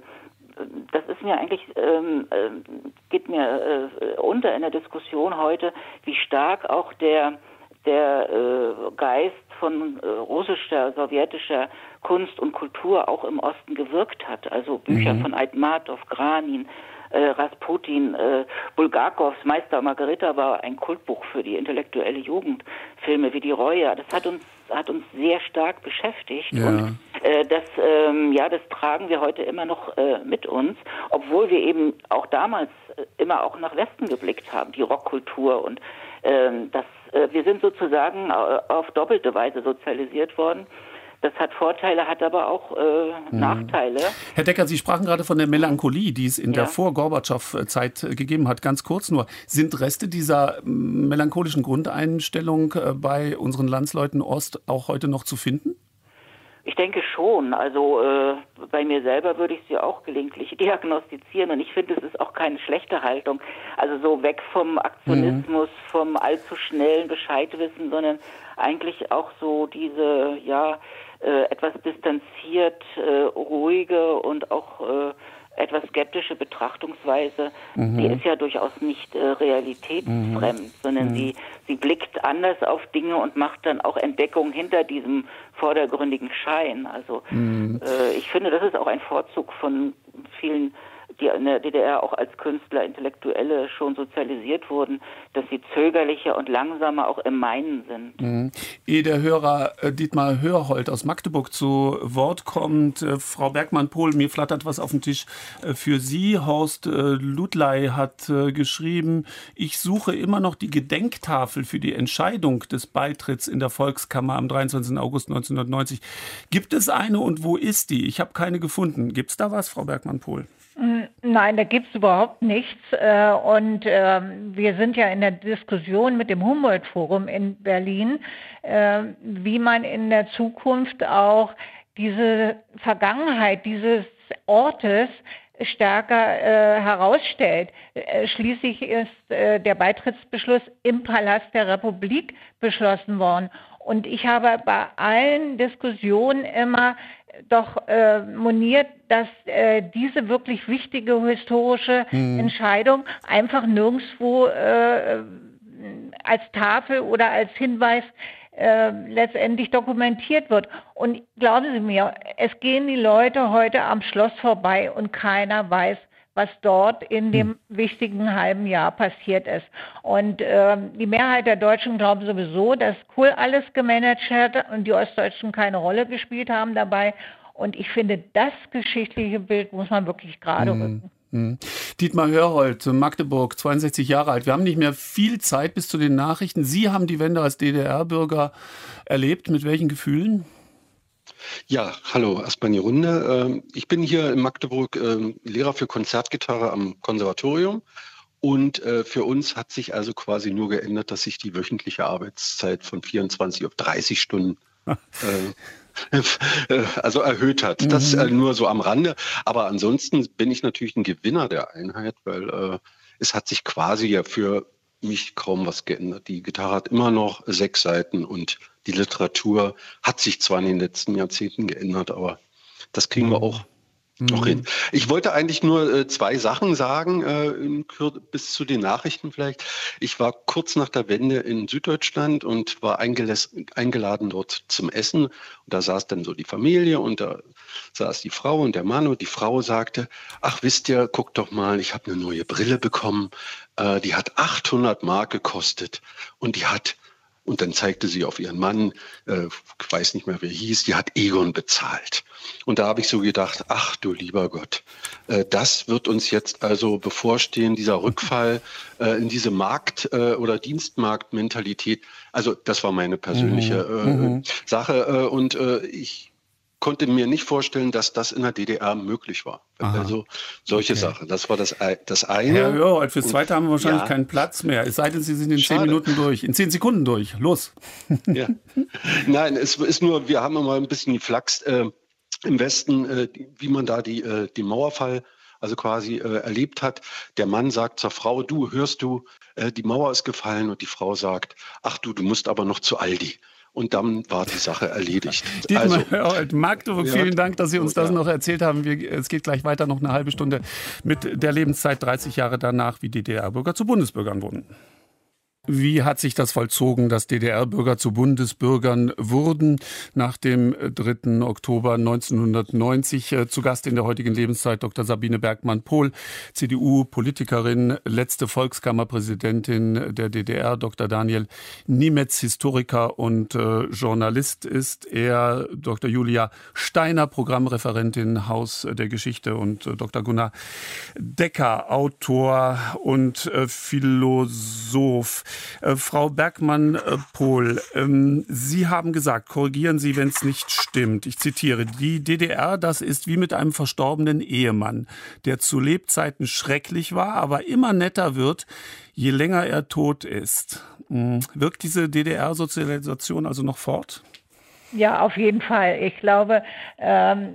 das ist mir eigentlich, ähm, äh, geht mir äh, unter in der Diskussion heute, wie stark auch der, der äh, Geist von äh, russischer, sowjetischer Kunst und Kultur auch im Osten gewirkt hat. Also Bücher mhm. von Aitmatov, Granin, Äh, Rasputin, äh, Bulgakovs Meister Margarita war ein Kultbuch für die intellektuelle Jugend. Filme wie Die Reue, das hat uns hat uns sehr stark beschäftigt. Ja. Und äh, das ähm, ja, das tragen wir heute immer noch äh, mit uns, obwohl wir eben auch damals äh, immer auch nach Westen geblickt haben, die Rockkultur und ähm, das äh, wir sind sozusagen auf doppelte Weise sozialisiert worden. Das hat Vorteile, hat aber auch äh, mhm. Nachteile. Herr Decker, Sie sprachen gerade von der Melancholie, die es in ja. der Vor-Gorbatschow-Zeit gegeben hat. Ganz kurz nur, sind Reste dieser melancholischen Grundeinstellung bei unseren Landsleuten Ost auch heute noch zu finden? Ich denke schon. Also äh, bei mir selber würde ich sie auch gelegentlich diagnostizieren. Und ich finde, es ist auch keine schlechte Haltung. Also so weg vom Aktionismus, mhm. vom allzu schnellen Bescheidwissen, sondern eigentlich auch so diese, ja, äh, etwas distanziert, äh, ruhige und auch äh, etwas skeptische Betrachtungsweise, mhm. die ist ja durchaus nicht äh, realitätsfremd, mhm. sondern mhm. sie sie blickt anders auf Dinge und macht dann auch Entdeckungen hinter diesem vordergründigen Schein. Also mhm. äh, ich finde, das ist auch ein Vorzug von vielen, die in der D D R auch als Künstler, Intellektuelle schon sozialisiert wurden, dass sie zögerlicher und langsamer auch im Meinen sind. Mhm. Ehe der Hörer äh, Dietmar Hörhold aus Magdeburg zu Wort kommt, äh, Frau Bergmann-Pohl, mir flattert was auf den Tisch äh, für Sie. Horst äh, Ludley hat äh, geschrieben, ich suche immer noch die Gedenktafel für die Entscheidung des Beitritts in der Volkskammer am dreiundzwanzigsten August neunzehnhundertneunzig. Gibt es eine und wo ist die? Ich habe keine gefunden. Gibt es da was, Frau Bergmann-Pohl? Nein, da gibt es überhaupt nichts. Und wir sind ja in der Diskussion mit dem Humboldt-Forum in Berlin, wie man in der Zukunft auch diese Vergangenheit dieses Ortes stärker äh, herausstellt. Äh, schließlich ist äh, der Beitrittsbeschluss im Palast der Republik beschlossen worden. Und ich habe bei allen Diskussionen immer doch äh, moniert, dass äh, diese wirklich wichtige historische hm. Entscheidung einfach nirgendwo äh, als Tafel oder als Hinweis äh, letztendlich dokumentiert wird. Und glauben Sie mir, es gehen die Leute heute am Schloss vorbei und keiner weiß, was dort in dem wichtigen halben Jahr passiert ist. Und äh, die Mehrheit der Deutschen glauben sowieso, dass Kohl alles gemanagt hat und die Ostdeutschen keine Rolle gespielt haben dabei. Und ich finde, das geschichtliche Bild muss man wirklich gerade Mhm. rücken. Mhm. Dietmar Hörhold, Magdeburg, zweiundsechzig Jahre alt. Wir haben nicht mehr viel Zeit bis zu den Nachrichten. Sie haben die Wende als D D R-Bürger erlebt. Mit welchen Gefühlen? Ja, hallo, erstmal in die Runde. Ähm, Ich bin hier in Magdeburg ähm, Lehrer für Konzertgitarre am Konservatorium. Und äh, für uns hat sich also quasi nur geändert, dass sich die wöchentliche Arbeitszeit von vierundzwanzig auf dreißig Stunden äh, äh, also erhöht hat. Das äh, nur so am Rande. Aber ansonsten bin ich natürlich ein Gewinner der Einheit, weil äh, es hat sich quasi ja für mich kaum was geändert. Die Gitarre hat immer noch sechs Seiten und die Literatur hat sich zwar in den letzten Jahrzehnten geändert, aber das kriegen wir auch noch hin. Ich wollte eigentlich nur äh, zwei Sachen sagen, äh, in Kür- bis zu den Nachrichten vielleicht. Ich war kurz nach der Wende in Süddeutschland und war eingeles- eingeladen dort zum Essen. Und da saß dann so die Familie und da saß die Frau und der Mann und die Frau sagte, ach wisst ihr, guckt doch mal, ich habe eine neue Brille bekommen. Äh, die hat achthundert Mark gekostet und die hat Und dann zeigte sie auf ihren Mann, äh, ich weiß nicht mehr, wer hieß, die hat Egon bezahlt. Und da habe ich so gedacht, ach du lieber Gott, äh, das wird uns jetzt also bevorstehen, dieser Rückfall äh, in diese Markt- äh, oder Dienstmarktmentalität. Also das war meine persönliche äh, Mhm. Sache. Äh, und äh, ich konnte mir nicht vorstellen, dass das in der D D R möglich war. Aha. Also solche Okay. Sachen. Das war das, ei- das eine. Herr Hörhold, fürs Und- Zweite haben wir wahrscheinlich ja. keinen Platz mehr. Es sei denn, Sie sind in zehn Schade. Minuten durch. In zehn Sekunden durch. Los. Ja. Nein, es ist nur, wir haben immer ein bisschen geflaxt äh, im Westen, äh, die- wie man da die, äh, die Mauerfall also quasi äh, erlebt hat. Der Mann sagt zur Frau, du, hörst du, äh, die Mauer ist gefallen, und die Frau sagt, ach du, du musst aber noch zu Aldi. Und dann war die Sache erledigt. Dietmar Also, Hörhold, Magdeburg, Ja. vielen Dank, dass Sie uns das Ja. noch erzählt haben. Wir, es geht gleich weiter, noch eine halbe Stunde mit der Lebenszeit dreißig Jahre danach, wie D D R-Bürger zu Bundesbürgern wurden. Wie hat sich das vollzogen, dass D D R-Bürger zu Bundesbürgern wurden? Nach dem dritten Oktober neunzehnhundertneunzig äh, zu Gast in der heutigen Lebenszeit Doktor Sabine Bergmann-Pohl, C D U-Politikerin, letzte Volkskammerpräsidentin der D D R. Doktor Daniel Niemetz, Historiker und äh, Journalist ist er. Doktor Julia Steiner, Programmreferentin Haus der Geschichte, und äh, Doktor Gunnar Decker, Autor und äh, Philosoph. Äh, Frau Bergmann-Pohl, ähm, Sie haben gesagt, korrigieren Sie, wenn es nicht stimmt. Ich zitiere, die D D R, das ist wie mit einem verstorbenen Ehemann, der zu Lebzeiten schrecklich war, aber immer netter wird, je länger er tot ist. Hm, wirkt diese D D R-Sozialisation also noch fort? Ja, auf jeden Fall. Ich glaube, ähm,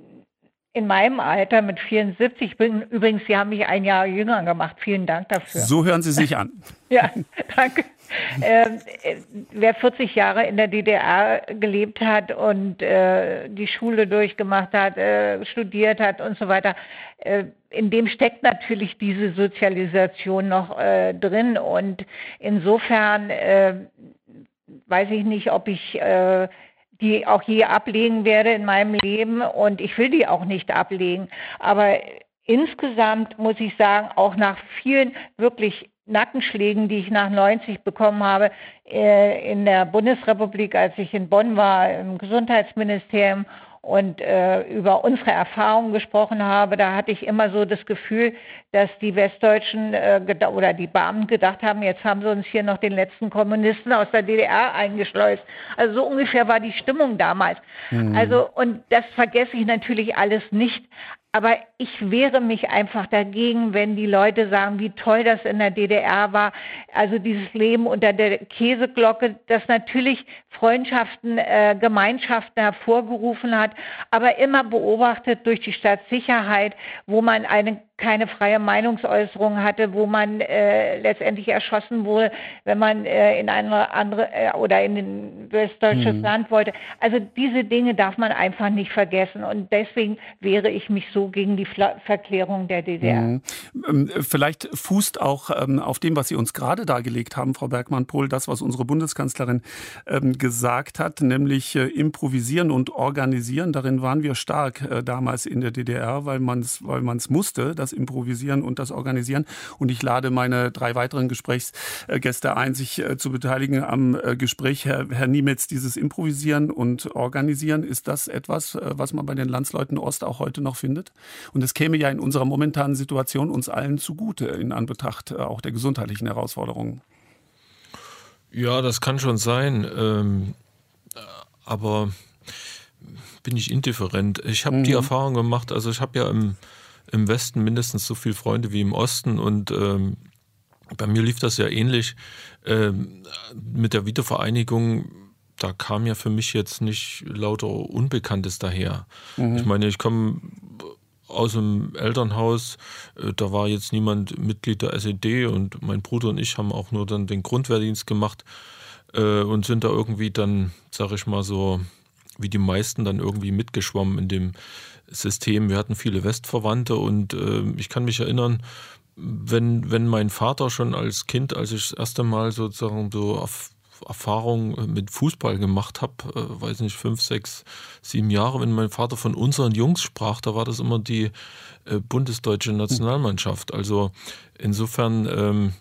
in meinem Alter mit vierundsiebzig, ich bin, übrigens, Sie haben mich ein Jahr jünger gemacht. Vielen Dank dafür. So hören Sie sich an. Ja, danke. Ähm, äh, wer vierzig Jahre in der D D R gelebt hat und äh, die Schule durchgemacht hat, äh, studiert hat und so weiter, äh, in dem steckt natürlich diese Sozialisation noch äh, drin. Und insofern äh, weiß ich nicht, ob ich äh, die auch je ablegen werde in meinem Leben, und ich will die auch nicht ablegen. Aber insgesamt muss ich sagen, auch nach vielen wirklich Nackenschlägen, die ich nach neunzig bekommen habe, äh, in der Bundesrepublik, als ich in Bonn war, im Gesundheitsministerium, und äh, über unsere Erfahrungen gesprochen habe, da hatte ich immer so das Gefühl, dass die Westdeutschen äh, geda- oder die Beamten gedacht haben, jetzt haben sie uns hier noch den letzten Kommunisten aus der D D R eingeschleust. Also so ungefähr war die Stimmung damals. Mhm. Also, und das vergesse ich natürlich alles nicht. Aber ich wehre mich einfach dagegen, wenn die Leute sagen, wie toll das in der D D R war. Also dieses Leben unter der Käseglocke, das natürlich Freundschaften, äh, Gemeinschaften hervorgerufen hat, aber immer beobachtet durch die Staatssicherheit, wo man eine keine freie Meinungsäußerung hatte, wo man äh, letztendlich erschossen wurde, wenn man äh, in eine andere äh, oder in ein westdeutsches Mhm. Land wollte. Also diese Dinge darf man einfach nicht vergessen, und deswegen wehre ich mich so gegen die Fla- Verklärung der D D R. Mhm. Ähm, Vielleicht fußt auch ähm, auf dem, was Sie uns gerade dargelegt haben, Frau Bergmann-Pohl, das, was unsere Bundeskanzlerin ähm, gesagt hat, nämlich äh, improvisieren und organisieren. Darin waren wir stark äh, damals in der D D R, weil man es weil man's musste. Das das Improvisieren und das Organisieren. Und ich lade meine drei weiteren Gesprächsgäste ein, sich zu beteiligen am Gespräch. Herr, Herr Niemetz, dieses Improvisieren und Organisieren, ist das etwas, was man bei den Landsleuten Ost auch heute noch findet? Und es käme ja in unserer momentanen Situation uns allen zugute in Anbetracht auch der gesundheitlichen Herausforderungen. Ja, das kann schon sein, ähm, aber bin ich indifferent. Ich habe mhm. die Erfahrung gemacht, also ich habe ja im, im Westen mindestens so viele Freunde wie im Osten und ähm, bei mir lief das ja ähnlich. Ähm, mit der Wiedervereinigung, da kam ja für mich jetzt nicht lauter Unbekanntes daher. Mhm. Ich meine, ich komme aus dem Elternhaus, da war jetzt niemand Mitglied der S E D und mein Bruder und ich haben auch nur dann den Grundwehrdienst gemacht äh, und sind da irgendwie dann, sag ich mal so, wie die meisten dann irgendwie mitgeschwommen in dem System. Wir hatten viele Westverwandte und äh, ich kann mich erinnern, wenn, wenn mein Vater schon als Kind, als ich das erste Mal sozusagen so auf Erfahrung mit Fußball gemacht habe, äh, weiß nicht, fünf, sechs, sieben Jahre, wenn mein Vater von unseren Jungs sprach, da war das immer die äh, bundesdeutsche Nationalmannschaft. Also insofern ähm,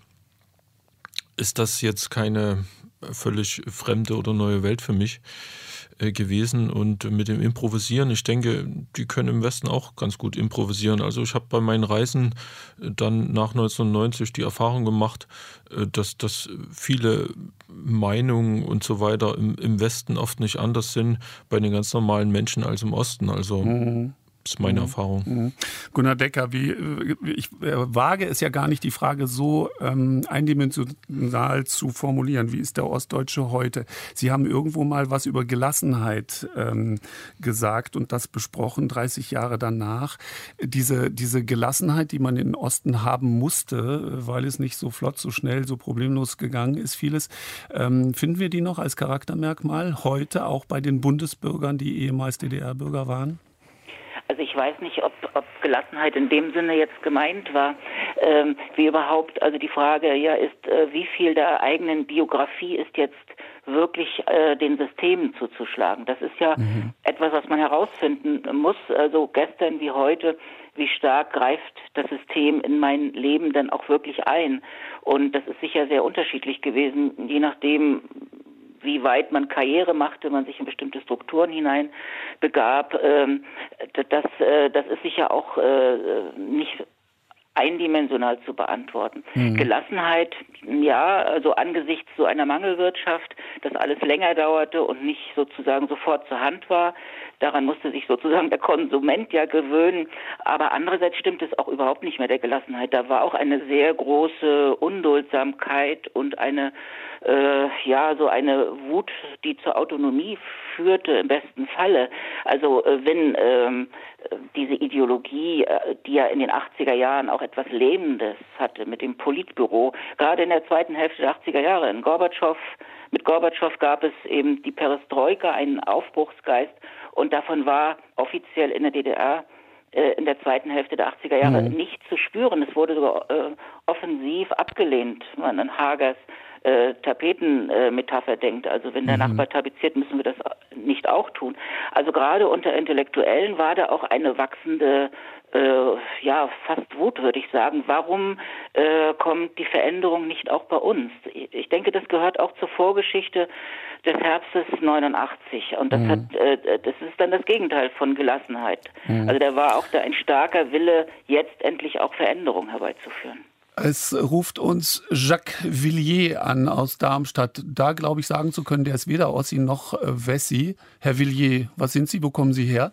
ist das jetzt keine völlig fremde oder neue Welt für mich äh, gewesen. Und mit dem Improvisieren, ich denke, die können im Westen auch ganz gut improvisieren. Also ich habe bei meinen Reisen dann nach neunzehnhundertneunzig die Erfahrung gemacht, äh, dass, dass viele Meinungen und so weiter im, im Westen oft nicht anders sind bei den ganz normalen Menschen als im Osten. Also mhm. Das ist meine mhm. Erfahrung. Mhm. Gunnar Decker, wie, ich wage es ja gar nicht, die Frage so ähm, eindimensional zu formulieren. Wie ist der Ostdeutsche heute? Sie haben irgendwo mal was über Gelassenheit ähm, gesagt und das besprochen, dreißig Jahre danach. Diese, diese Gelassenheit, die man in den Osten haben musste, weil es nicht so flott, so schnell, so problemlos gegangen ist, vieles, ähm, finden wir die noch als Charaktermerkmal heute auch bei den Bundesbürgern, die ehemals D D R-Bürger waren? Also ich weiß nicht, ob, ob Gelassenheit in dem Sinne jetzt gemeint war, ähm, wie überhaupt, also die Frage ja ist, äh, wie viel der eigenen Biografie ist jetzt wirklich äh, den Systemen zuzuschlagen. Das ist ja mhm. etwas, was man herausfinden muss, also gestern wie heute, wie stark greift das System in mein Leben dann auch wirklich ein. Und das ist sicher sehr unterschiedlich gewesen, je nachdem, wie weit man Karriere machte, man sich in bestimmte Strukturen hinein begab. Ähm, das, äh, das ist sicher auch äh, nicht eindimensional zu beantworten. Mhm. Gelassenheit, ja, also angesichts so einer Mangelwirtschaft, dass alles länger dauerte und nicht sozusagen sofort zur Hand war, daran musste sich sozusagen der Konsument ja gewöhnen. Aber andererseits stimmt es auch überhaupt nicht mehr der Gelassenheit. Da war auch eine sehr große Unduldsamkeit und eine, äh, ja, so eine Wut, die zur Autonomie führte im besten Falle. Also äh, wenn ähm, diese Ideologie, äh, die ja in den achtziger Jahren auch etwas Lähmendes hatte mit dem Politbüro, gerade in der zweiten Hälfte der achtziger Jahre in Gorbatschow, mit Gorbatschow gab es eben die Perestroika, einen Aufbruchsgeist, und davon war offiziell in der D D R äh, in der zweiten Hälfte der achtziger Jahre mhm. nicht zu spüren. Es wurde sogar äh, offensiv abgelehnt, wenn man an Hagers äh, Tapetenmetapher äh, denkt. Also wenn der mhm. Nachbar tapeziert, müssen wir das nicht auch tun. Also gerade unter Intellektuellen war da auch eine wachsende, äh, ja, fast Wut, würde ich sagen. Warum äh, kommt die Veränderung nicht auch bei uns? Ich denke, das gehört auch zur Vorgeschichte des Herbstes neunundachtzig. Und das mhm. hat, äh, das ist dann das Gegenteil von Gelassenheit. Mhm. Also da war auch da ein starker Wille, jetzt endlich auch Veränderung herbeizuführen. Es ruft uns Jacques Villiers an aus Darmstadt. Da glaube ich sagen zu können, der ist weder Ossi noch äh, Wessi. Herr Villiers, was sind Sie? Wo kommen Sie her?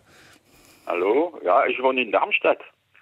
Hallo, ja, ich wohne in Darmstadt.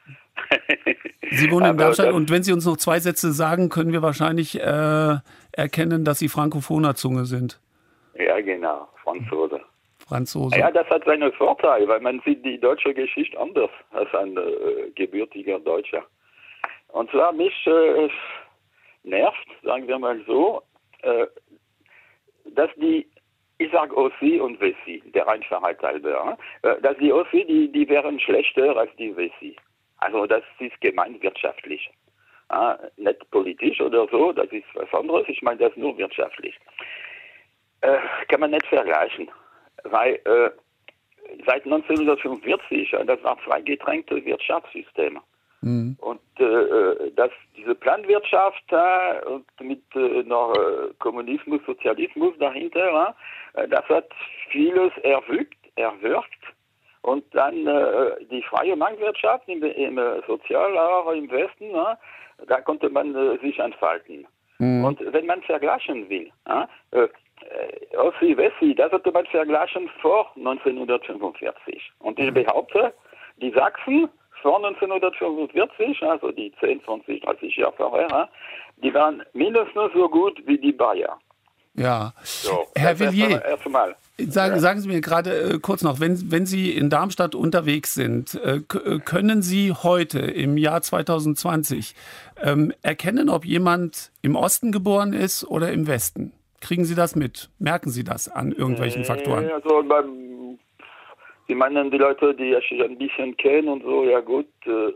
Sie wohnen in Darmstadt und wenn Sie uns noch zwei Sätze sagen, können wir wahrscheinlich äh, erkennen, dass Sie frankophoner Zunge sind. Ja, genau, Franzose. Franzose. Ja, das hat seinen Vorteil, weil man sieht die deutsche Geschichte anders als ein äh, gebürtiger Deutscher. Und zwar mich äh, nervt, sagen wir mal so, äh, dass die, ich sage Ossi und Wessi, der Einfachheit halber, äh, dass die Ossi, die, die wären schlechter als die Wessi. Also das ist gemeint wirtschaftlich. Ja, nicht politisch oder so, das ist was anderes, ich meine das nur wirtschaftlich. Äh, kann man nicht vergleichen, weil äh, seit neunzehnhundertfünfundvierzig, das waren zwei getränkte Wirtschaftssysteme. Mhm. Und äh, dass diese Planwirtschaft äh, und mit äh, noch äh, Kommunismus, Sozialismus dahinter, äh, das hat vieles erwürgt, erwürgt. Und dann äh, die freie Marktwirtschaft im, im Sozial, im Westen, äh, da konnte man äh, sich entfalten. Mhm. Und wenn man vergleichen will, äh, Ossi-Wessi, das sollte man vergleichen vor neunzehnhundertfünfundvierzig. Und ich behaupte, die Sachsen vor neunzehnhundertfünfundvierzig, also die zehn, zwanzig, dreißig Jahre vorher, die waren mindestens so gut wie die Bayer. Ja, so, Herr Villiers, sagen, ja. sagen Sie mir gerade äh, kurz noch, wenn, wenn Sie in Darmstadt unterwegs sind, äh, k- können Sie heute im Jahr zwanzig zwanzig ähm, erkennen, ob jemand im Osten geboren ist oder im Westen? Kriegen Sie das mit? Merken Sie das an irgendwelchen Faktoren? Also beim, Sie meinen die Leute, die ich ein bisschen kenne und so, ja gut, äh,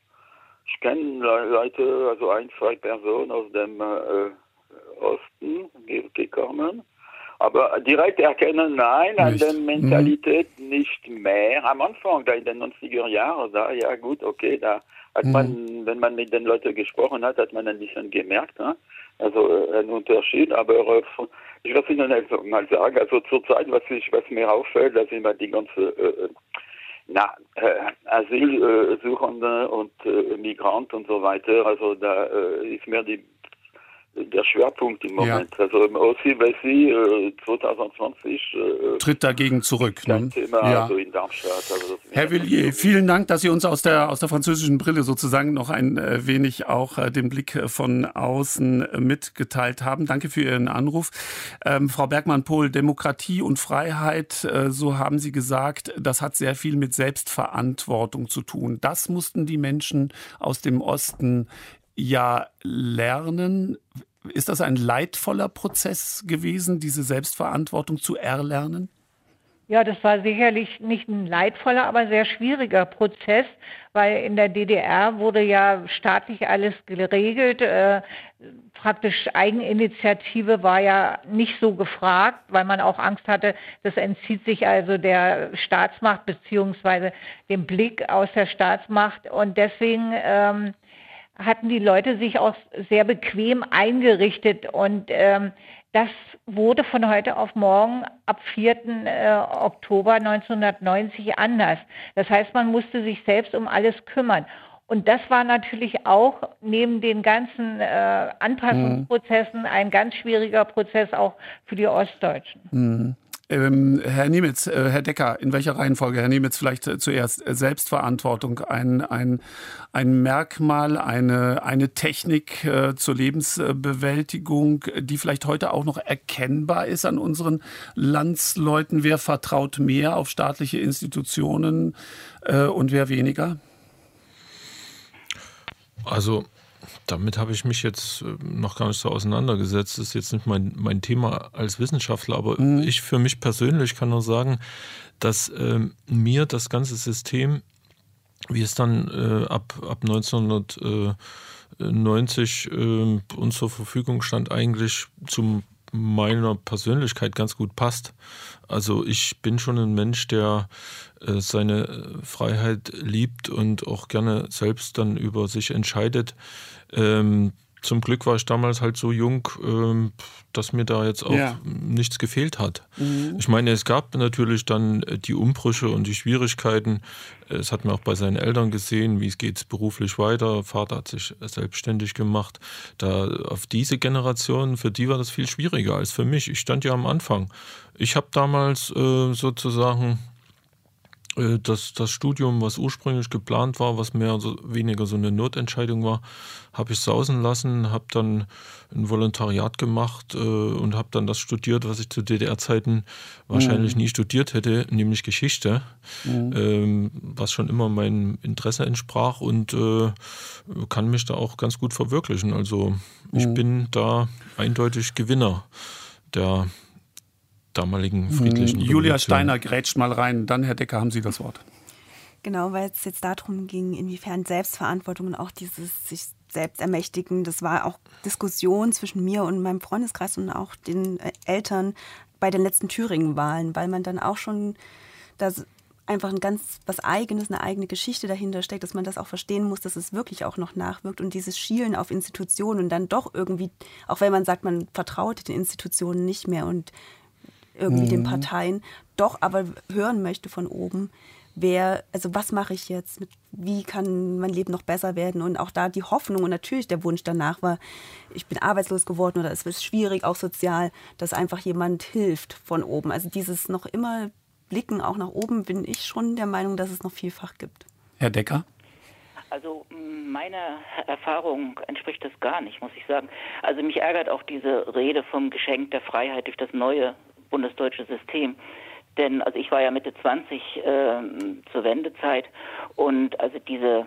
ich kenne Leute, also ein, zwei Personen aus dem äh, Osten gekommen, aber direkt erkennen, nein, an nicht. der Mentalität mhm. nicht mehr. Am Anfang, da in den neunziger Jahren, da, ja gut, okay, da hat mhm. man, wenn man mit den Leuten gesprochen hat, hat man ein bisschen gemerkt, ne? Also äh, ein Unterschied, aber äh, ich will Ihnen also mal sagen, also zurzeit, was, ich, was mir auffällt, dass immer die ganze äh, na, äh, Asylsuchende und äh, Migranten und so weiter, also da äh, ist mir die der Schwerpunkt im Moment. Ja. Also im Ossi-Wessi äh, zwanzig zwanzig äh, tritt dagegen zurück. Ne? Thema, ja. also in Darmstadt. Also Herr Villiers, vielen Dank, dass Sie uns aus der, aus der französischen Brille sozusagen noch ein äh, wenig auch äh, den Blick von außen äh, mitgeteilt haben. Danke für Ihren Anruf. Ähm, Frau Bergmann-Pohl, Demokratie und Freiheit, äh, so haben Sie gesagt, das hat sehr viel mit Selbstverantwortung zu tun. Das mussten die Menschen aus dem Osten ja lernen. Ist das ein leidvoller Prozess gewesen, diese Selbstverantwortung zu erlernen? Ja, das war sicherlich nicht ein leidvoller, aber sehr schwieriger Prozess, weil in der D D R wurde ja staatlich alles geregelt. Äh, praktisch Eigeninitiative war ja nicht so gefragt, weil man auch Angst hatte, das entzieht sich also der Staatsmacht beziehungsweise dem Blick aus der Staatsmacht. Und deswegen ähm, hatten die Leute sich auch sehr bequem eingerichtet und ähm, das wurde von heute auf morgen ab vierten Oktober neunzehnhundertneunzig anders. Das heißt, man musste sich selbst um alles kümmern. Und das war natürlich auch neben den ganzen äh, Anpassungsprozessen ein ganz schwieriger Prozess auch für die Ostdeutschen. Mhm. Ähm, Herr Niemitz, äh, Herr Decker, in welcher Reihenfolge? Herr Niemitz, vielleicht äh, zuerst Selbstverantwortung, ein, ein, ein Merkmal, eine, eine Technik äh, zur Lebensbewältigung, die vielleicht heute auch noch erkennbar ist an unseren Landsleuten. Wer vertraut mehr auf staatliche Institutionen äh, und wer weniger? Also damit habe ich mich jetzt noch gar nicht so auseinandergesetzt. Das ist jetzt nicht mein, mein Thema als Wissenschaftler, aber mhm. ich für mich persönlich kann nur sagen, dass äh, mir das ganze System, wie es dann äh, ab, ab neunzehnhundertneunzig äh, uns zur Verfügung stand, eigentlich zu meiner Persönlichkeit ganz gut passt. Also ich bin schon ein Mensch, der äh, seine Freiheit liebt und auch gerne selbst dann über sich entscheidet. Ähm, zum Glück war ich damals halt so jung, ähm, dass mir da jetzt auch ja. nichts gefehlt hat. Mhm. Ich meine, es gab natürlich dann die Umbrüche und die Schwierigkeiten. Es hat man auch bei seinen Eltern gesehen, wie es geht beruflich weiter. Vater hat sich selbstständig gemacht. Da auf diese Generation, für die war das viel schwieriger als für mich. Ich stand ja am Anfang. Ich habe damals äh, sozusagen Das, das Studium, was ursprünglich geplant war, was mehr oder weniger so eine Notentscheidung war, habe ich sausen lassen, habe dann ein Volontariat gemacht äh, und habe dann das studiert, was ich zu D D R-Zeiten wahrscheinlich mhm. nie studiert hätte, nämlich Geschichte, mhm. ähm, was schon immer meinem Interesse entsprach und äh, kann mich da auch ganz gut verwirklichen. Also ich mhm. bin da eindeutig Gewinner der damaligen friedlichen Julia Revolution. Steiner grätscht mal rein, dann Herr Decker, haben Sie das Wort. Genau, weil es jetzt darum ging, inwiefern Selbstverantwortung und auch dieses sich selbst ermächtigen, das war auch Diskussion zwischen mir und meinem Freundeskreis und auch den Eltern bei den letzten Thüringen-Wahlen, weil man dann auch schon das einfach ein ganz was Eigenes, eine eigene Geschichte dahinter steckt, dass man das auch verstehen muss, dass es wirklich auch noch nachwirkt und dieses Schielen auf Institutionen und dann doch irgendwie, auch wenn man sagt, man vertraut den Institutionen nicht mehr und irgendwie mhm. den Parteien, doch aber hören möchte von oben, wer, also was mache ich jetzt, mit, wie kann mein Leben noch besser werden und auch da die Hoffnung und natürlich der Wunsch danach war, ich bin arbeitslos geworden oder es wird schwierig, auch sozial, dass einfach jemand hilft von oben. Also dieses noch immer Blicken auch nach oben, bin ich schon der Meinung, dass es noch vielfach gibt. Herr Decker? Also meiner Erfahrung entspricht das gar nicht, muss ich sagen. Also mich ärgert auch diese Rede vom Geschenk der Freiheit durch das neue bundesdeutsche System. Denn also ich war ja Mitte zwanzig äh, zur Wendezeit und also diese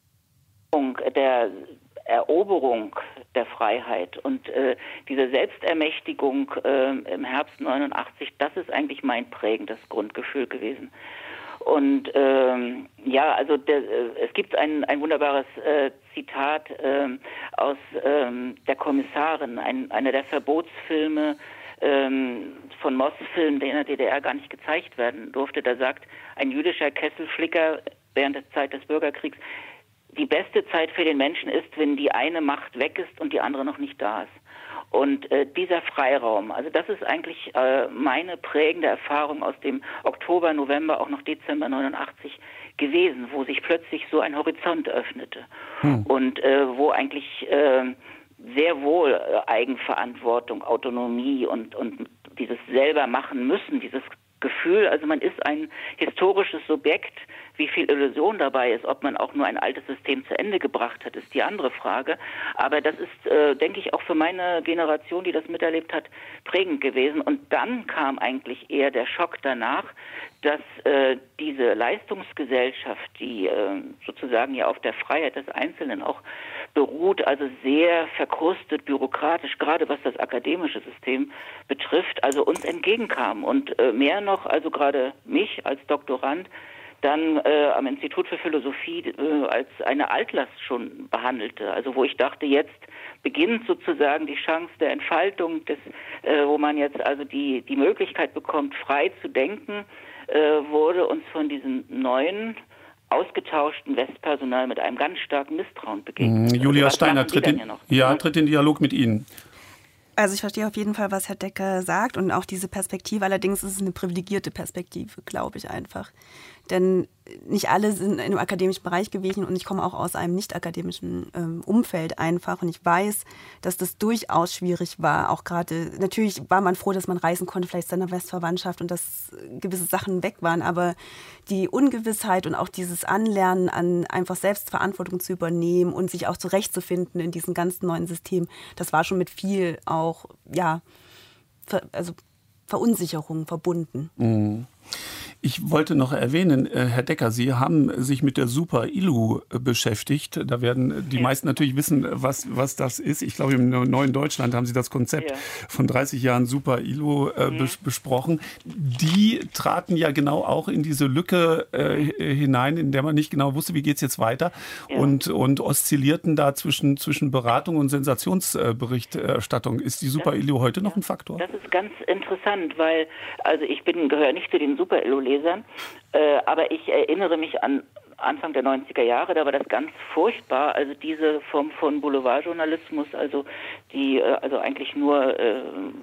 der Eroberung der Freiheit und äh, diese Selbstermächtigung äh, im Herbst neunundachtzig, das ist eigentlich mein prägendes Grundgefühl gewesen. Und ähm, ja, also der, äh, es gibt ein, ein wunderbares äh, Zitat äh, aus äh, der Kommissarin, ein, einer der Verbotsfilme ähm, von Moss-Filmen, der in der D D R gar nicht gezeigt werden durfte. Da sagt ein jüdischer Kesselflicker während der Zeit des Bürgerkriegs, die beste Zeit für den Menschen ist, wenn die eine Macht weg ist und die andere noch nicht da ist. Und äh, dieser Freiraum, also das ist eigentlich äh, meine prägende Erfahrung aus dem Oktober, November, auch noch Dezember neunundachtzig gewesen, wo sich plötzlich so ein Horizont öffnete. Hm. Und äh, wo eigentlich äh, sehr wohl äh, Eigenverantwortung, Autonomie und, und dieses selber machen müssen, dieses Gefühl, also man ist ein historisches Subjekt, wie viel Illusion dabei ist, ob man auch nur ein altes System zu Ende gebracht hat, ist die andere Frage. Aber das ist, äh, denke ich, auch für meine Generation, die das miterlebt hat, prägend gewesen. Und dann kam eigentlich eher der Schock danach, dass äh, diese Leistungsgesellschaft, die äh, sozusagen ja auf der Freiheit des Einzelnen auch beruht, also sehr verkrustet, bürokratisch, gerade was das akademische System betrifft, also uns entgegenkam und äh, mehr noch, also gerade mich als Doktorand, dann äh, am Institut für Philosophie äh, als eine Altlast schon behandelte. Also wo ich dachte, jetzt beginnt sozusagen die Chance der Entfaltung, des, äh, wo man jetzt also die, die Möglichkeit bekommt, frei zu denken, äh, wurde uns von diesen neuen ausgetauschten Westpersonal mit einem ganz starken Misstrauen begegnet. Julia also Steiner tritt in, ja, ja, tritt in Dialog mit Ihnen. Also ich verstehe auf jeden Fall, was Herr Decker sagt und auch diese Perspektive. Allerdings ist es eine privilegierte Perspektive, glaube ich einfach. Denn nicht alle sind im akademischen Bereich gewesen und ich komme auch aus einem nicht akademischen ähm, Umfeld einfach und ich weiß, dass das durchaus schwierig war. Auch gerade, natürlich war man froh, dass man reisen konnte, vielleicht seiner Westverwandtschaft und dass gewisse Sachen weg waren, aber die Ungewissheit und auch dieses Anlernen an einfach Selbstverantwortung zu übernehmen und sich auch zurechtzufinden in diesem ganz neuen System, das war schon mit viel auch, ja, ver, also Verunsicherung verbunden. Mhm. Ich wollte noch erwähnen, Herr Decker, Sie haben sich mit der Super I L U beschäftigt. Da werden die meisten natürlich wissen, was, was das ist. Ich glaube, im neuen Deutschland haben Sie das Konzept ja. von dreißig Jahren Super I L U äh, mhm. bes- besprochen. Die traten ja genau auch in diese Lücke äh, hinein, in der man nicht genau wusste, wie geht es jetzt weiter ja. und, und oszillierten da zwischen, zwischen Beratung und Sensationsberichterstattung. Ist die Super I L U heute noch ein Faktor? Das ist ganz interessant, weil also ich bin gehöre nicht zu den Super I L U-Lesern, Äh, aber ich erinnere mich an Anfang der neunziger Jahre, da war das ganz furchtbar, also diese Form von Boulevardjournalismus, also die äh, also eigentlich nur äh,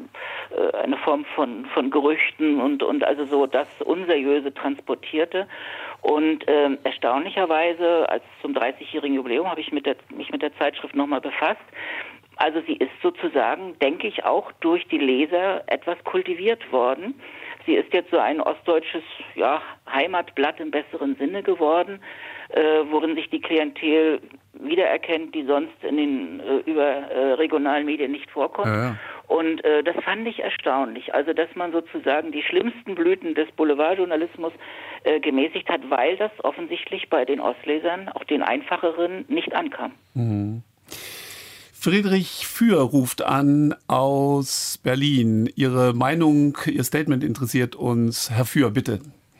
äh, eine Form von von Gerüchten und und also so das Unseriöse transportierte. Und äh, erstaunlicherweise, als zum dreißigjährigen Jubiläum habe ich mit der, mich mit der Zeitschrift nochmal befasst. Also sie ist sozusagen, denke ich, auch durch die Leser etwas kultiviert worden. Sie ist jetzt so ein ostdeutsches ja, Heimatblatt im besseren Sinne geworden, äh, worin sich die Klientel wiedererkennt, die sonst in den äh, überregionalen äh, Medien nicht vorkommt. Ja, ja. Und äh, das fand ich erstaunlich. Also, dass man sozusagen die schlimmsten Blüten des Boulevardjournalismus äh, gemäßigt hat, weil das offensichtlich bei den Ostlesern, auch den einfacheren, nicht ankam. Mhm. Friedrich Für ruft an aus Berlin. Ihre Meinung, Ihr Statement interessiert uns. Herr Für, bitte.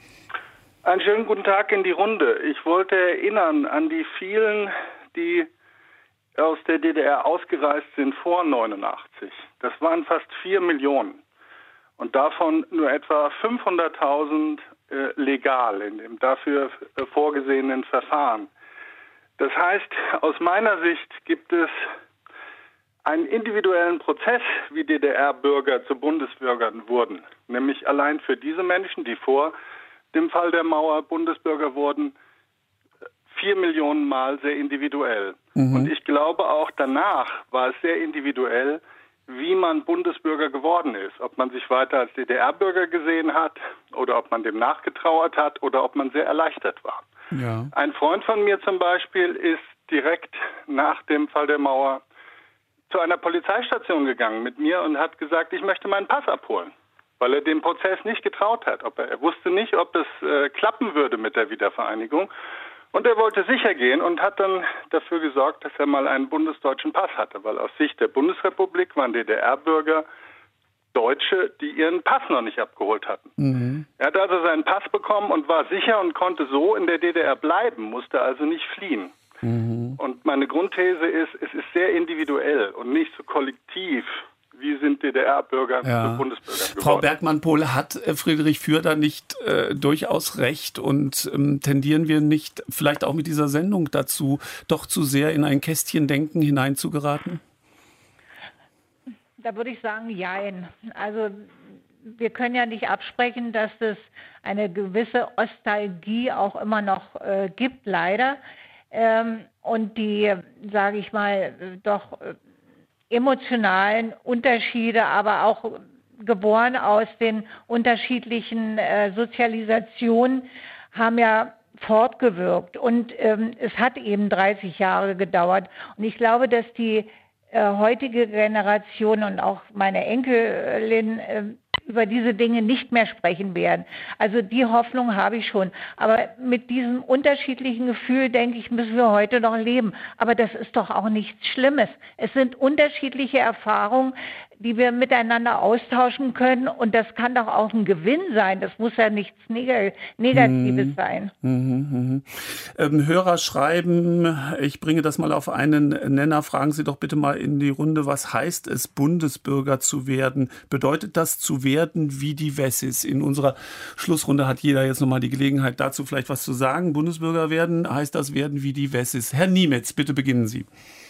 Einen schönen guten Tag in die Runde. Ich wollte erinnern an die vielen, die aus der D D R ausgereist sind vor neunundachtzig. Das waren fast vier Millionen. Und davon nur etwa fünfhunderttausend äh, legal in dem dafür äh, vorgesehenen Verfahren. Das heißt, aus meiner Sicht gibt es einen individuellen Prozess, wie D D R-Bürger zu Bundesbürgern wurden. Nämlich allein für diese Menschen, die vor dem Fall der Mauer Bundesbürger wurden, vier Millionen Mal sehr individuell. Mhm. Und ich glaube auch danach war es sehr individuell, wie man Bundesbürger geworden ist. Ob man sich weiter als D D R-Bürger gesehen hat oder ob man dem nachgetrauert hat oder ob man sehr erleichtert war. Ja. Ein Freund von mir zum Beispiel ist direkt nach dem Fall der Mauer zu einer Polizeistation gegangen mit mir und hat gesagt, ich möchte meinen Pass abholen, weil er dem Prozess nicht getraut hat. Ob er, er wusste nicht, ob es äh, klappen würde mit der Wiedervereinigung. Und er wollte sicher gehen und hat dann dafür gesorgt, dass er mal einen bundesdeutschen Pass hatte, weil aus Sicht der Bundesrepublik waren D D R-Bürger Deutsche, die ihren Pass noch nicht abgeholt hatten. Mhm. Er hat also seinen Pass bekommen und war sicher und konnte so in der D D R bleiben, musste also nicht fliehen. Mhm. Und meine Grundthese ist, es ist sehr individuell und nicht so kollektiv. Wie sind D D R-Bürger ja. zu Bundesbürgern geworden? Frau Bergmann-Pohl, hat Friedrich Fürder nicht äh, durchaus recht und ähm, tendieren wir nicht vielleicht auch mit dieser Sendung dazu, doch zu sehr in ein Kästchendenken hineinzugeraten? Da würde ich sagen, jein. Also wir können ja nicht absprechen, dass es eine gewisse Ostalgie auch immer noch äh, gibt, leider. Ähm, und die, sage ich mal, doch äh, emotionalen Unterschiede, aber auch geboren aus den unterschiedlichen äh, Sozialisationen, haben ja fortgewirkt. Und ähm, es hat eben dreißig Jahre gedauert. Und ich glaube, dass die äh, heutige Generation und auch meine Enkelin äh, über diese Dinge nicht mehr sprechen werden. Also die Hoffnung habe ich schon. Aber mit diesem unterschiedlichen Gefühl, denke ich, müssen wir heute noch leben. Aber das ist doch auch nichts Schlimmes. Es sind unterschiedliche Erfahrungen, die wir miteinander austauschen können. Und das kann doch auch ein Gewinn sein. Das muss ja nichts Neg- Negatives mhm. sein. Mhm, mhm. Ähm, Hörer schreiben, ich bringe das mal auf einen Nenner, fragen Sie doch bitte mal in die Runde, was heißt es, Bundesbürger zu werden? Bedeutet das zu werden wie die Wessis? In unserer Schlussrunde hat jeder jetzt nochmal die Gelegenheit, dazu vielleicht was zu sagen. Bundesbürger werden, heißt das werden wie die Wessis? Herr Niemetz, bitte beginnen Sie.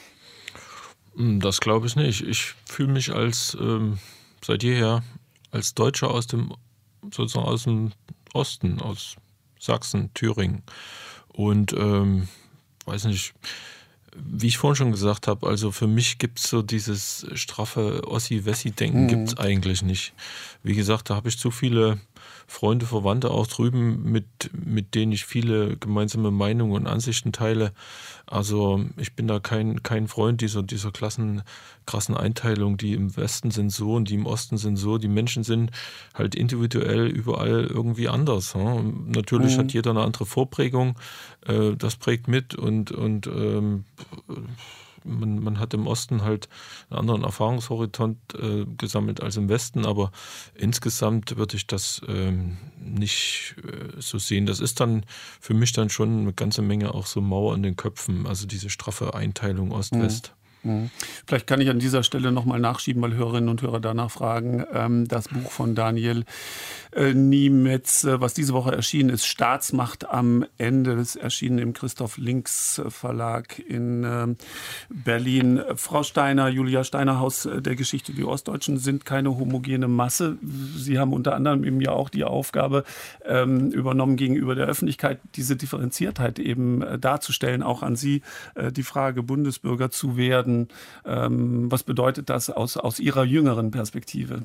Das glaube ich nicht. Ich fühle mich als ähm, seit jeher als Deutscher aus dem sozusagen aus dem Osten, aus Sachsen, Thüringen. Und ähm, weiß nicht, wie ich vorhin schon gesagt habe, also für mich gibt es so dieses straffe Ossi-Wessi-Denken, mhm. gibt es eigentlich nicht. Wie gesagt, da habe ich zu viele Freunde, Verwandte auch drüben, mit, mit denen ich viele gemeinsame Meinungen und Ansichten teile. Also ich bin da kein, kein Freund dieser, dieser klassen, krassen Einteilung, die im Westen sind so und die im Osten sind so. Die Menschen sind halt individuell überall irgendwie anders. Ja? Natürlich mhm. hat jeder eine andere Vorprägung, äh, das prägt mit und, und ähm, Man, man hat im Osten halt einen anderen Erfahrungshorizont äh, gesammelt als im Westen, aber insgesamt würde ich das ähm, nicht äh, so sehen. Das ist dann für mich dann schon eine ganze Menge auch so Mauer in den Köpfen, also diese straffe Einteilung Ost-West. Mhm. Vielleicht kann ich an dieser Stelle nochmal nachschieben, weil Hörerinnen und Hörer danach fragen. Das Buch von Daniel Niemetz, was diese Woche erschienen ist, Staatsmacht am Ende, das ist erschienen im Christoph Links Verlag in Berlin. Frau Steiner, Julia Steiner, Haus der Geschichte, die Ostdeutschen sind keine homogene Masse. Sie haben unter anderem eben ja auch die Aufgabe übernommen, gegenüber der Öffentlichkeit diese Differenziertheit eben darzustellen. Auch an Sie die Frage, Bundesbürger zu werden. Was bedeutet das aus, aus Ihrer jüngeren Perspektive?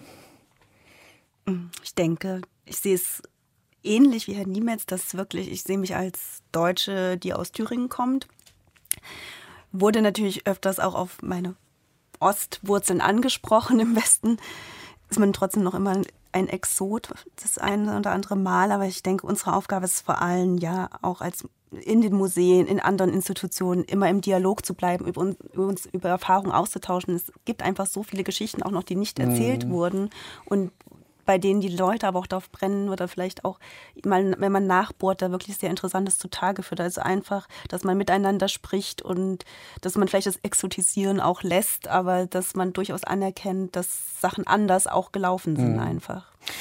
Ich denke, ich sehe es ähnlich wie Herr Niemetz, dass wirklich, ich sehe mich als Deutsche, die aus Thüringen kommt. Wurde natürlich öfters auch auf meine Ostwurzeln angesprochen. Im Westen ist man trotzdem noch immer ein Exot, das eine oder andere Mal. Aber ich denke, unsere Aufgabe ist vor allem ja auch als in den Museen, in anderen Institutionen immer im Dialog zu bleiben, über uns, über, uns, über Erfahrungen auszutauschen. Es gibt einfach so viele Geschichten auch noch, die nicht erzählt mhm. wurden und bei denen die Leute aber auch darauf brennen oder vielleicht auch, mal, wenn man nachbohrt, da wirklich sehr Interessantes zutage führt. Also einfach, dass man miteinander spricht und dass man vielleicht das Exotisieren auch lässt, aber dass man durchaus anerkennt, dass Sachen anders auch gelaufen sind mhm. einfach.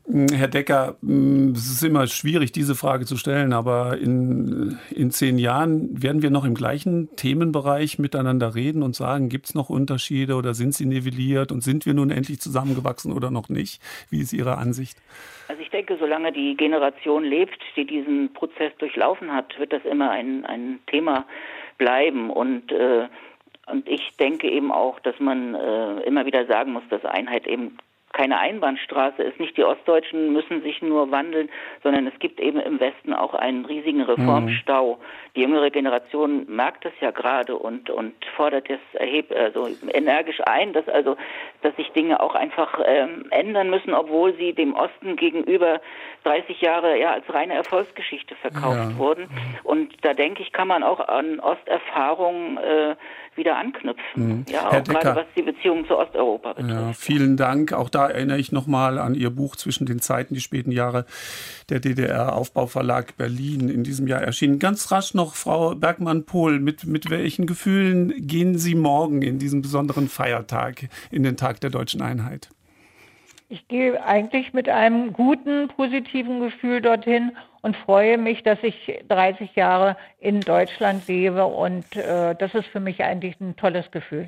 Herr Decker, es ist immer schwierig, diese Frage zu stellen, aber in, in zehn Jahren werden wir noch im gleichen Themenbereich miteinander reden und sagen, gibt es noch Unterschiede oder sind sie nivelliert und sind wir nun endlich zusammengewachsen oder noch nicht? Wie ist Ihre Ansicht? Also ich denke, solange die Generation lebt, die diesen Prozess durchlaufen hat, wird das immer ein, ein Thema bleiben. Und, äh, und ich denke eben auch, dass man äh, immer wieder sagen muss, dass Einheit eben keine Einbahnstraße ist. Nicht die Ostdeutschen müssen sich nur wandeln, sondern es gibt eben im Westen auch einen riesigen Reformstau. Die jüngere Generation merkt das ja gerade und, und fordert das erheb, also energisch ein, dass also, dass sich Dinge auch einfach ähm, ändern müssen, obwohl sie dem Osten gegenüber dreißig Jahre ja als reine Erfolgsgeschichte verkauft Ja. wurden. Und da denke ich, kann man auch an Osterfahrungen äh, wieder anknüpfen. Mhm. Ja, Herr auch gerade Decker. was die Beziehung zu Osteuropa betrifft. Ja, vielen Dank. Auch da erinnere ich nochmal an Ihr Buch Zwischen den Zeiten, die späten Jahre, der D D R-Aufbauverlag Berlin, in diesem Jahr erschienen. Ganz rasch noch, Frau Bergmann-Pohl, mit, mit welchen Gefühlen gehen Sie morgen in diesen besonderen Feiertag, in den Tag der deutschen Einheit? Ich gehe eigentlich mit einem guten, positiven Gefühl dorthin und freue mich, dass ich dreißig Jahre in Deutschland lebe und äh, das ist für mich eigentlich ein tolles Gefühl.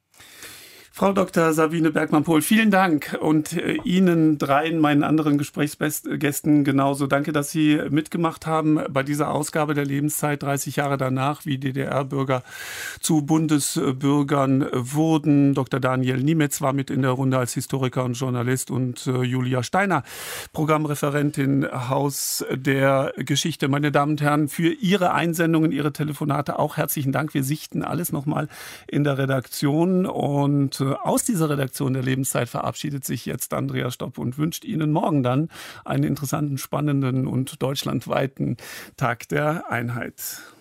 Frau Doktor Sabine Bergmann-Pohl, vielen Dank und äh, Ihnen dreien, meinen anderen Gesprächsgästen genauso. Danke, dass Sie mitgemacht haben bei dieser Ausgabe der Lebenszeit, dreißig Jahre danach, wie D D R-Bürger zu Bundesbürgern wurden. Doktor Daniel Niemetz war mit in der Runde als Historiker und Journalist und äh, Julia Steiner, Programmreferentin Haus der Geschichte. Meine Damen und Herren, für Ihre Einsendungen, Ihre Telefonate auch herzlichen Dank. Wir sichten alles nochmal in der Redaktion und äh, aus dieser Redaktion der Lebenszeit verabschiedet sich jetzt Andreas Stopp und wünscht Ihnen morgen dann einen interessanten, spannenden und deutschlandweiten Tag der Einheit.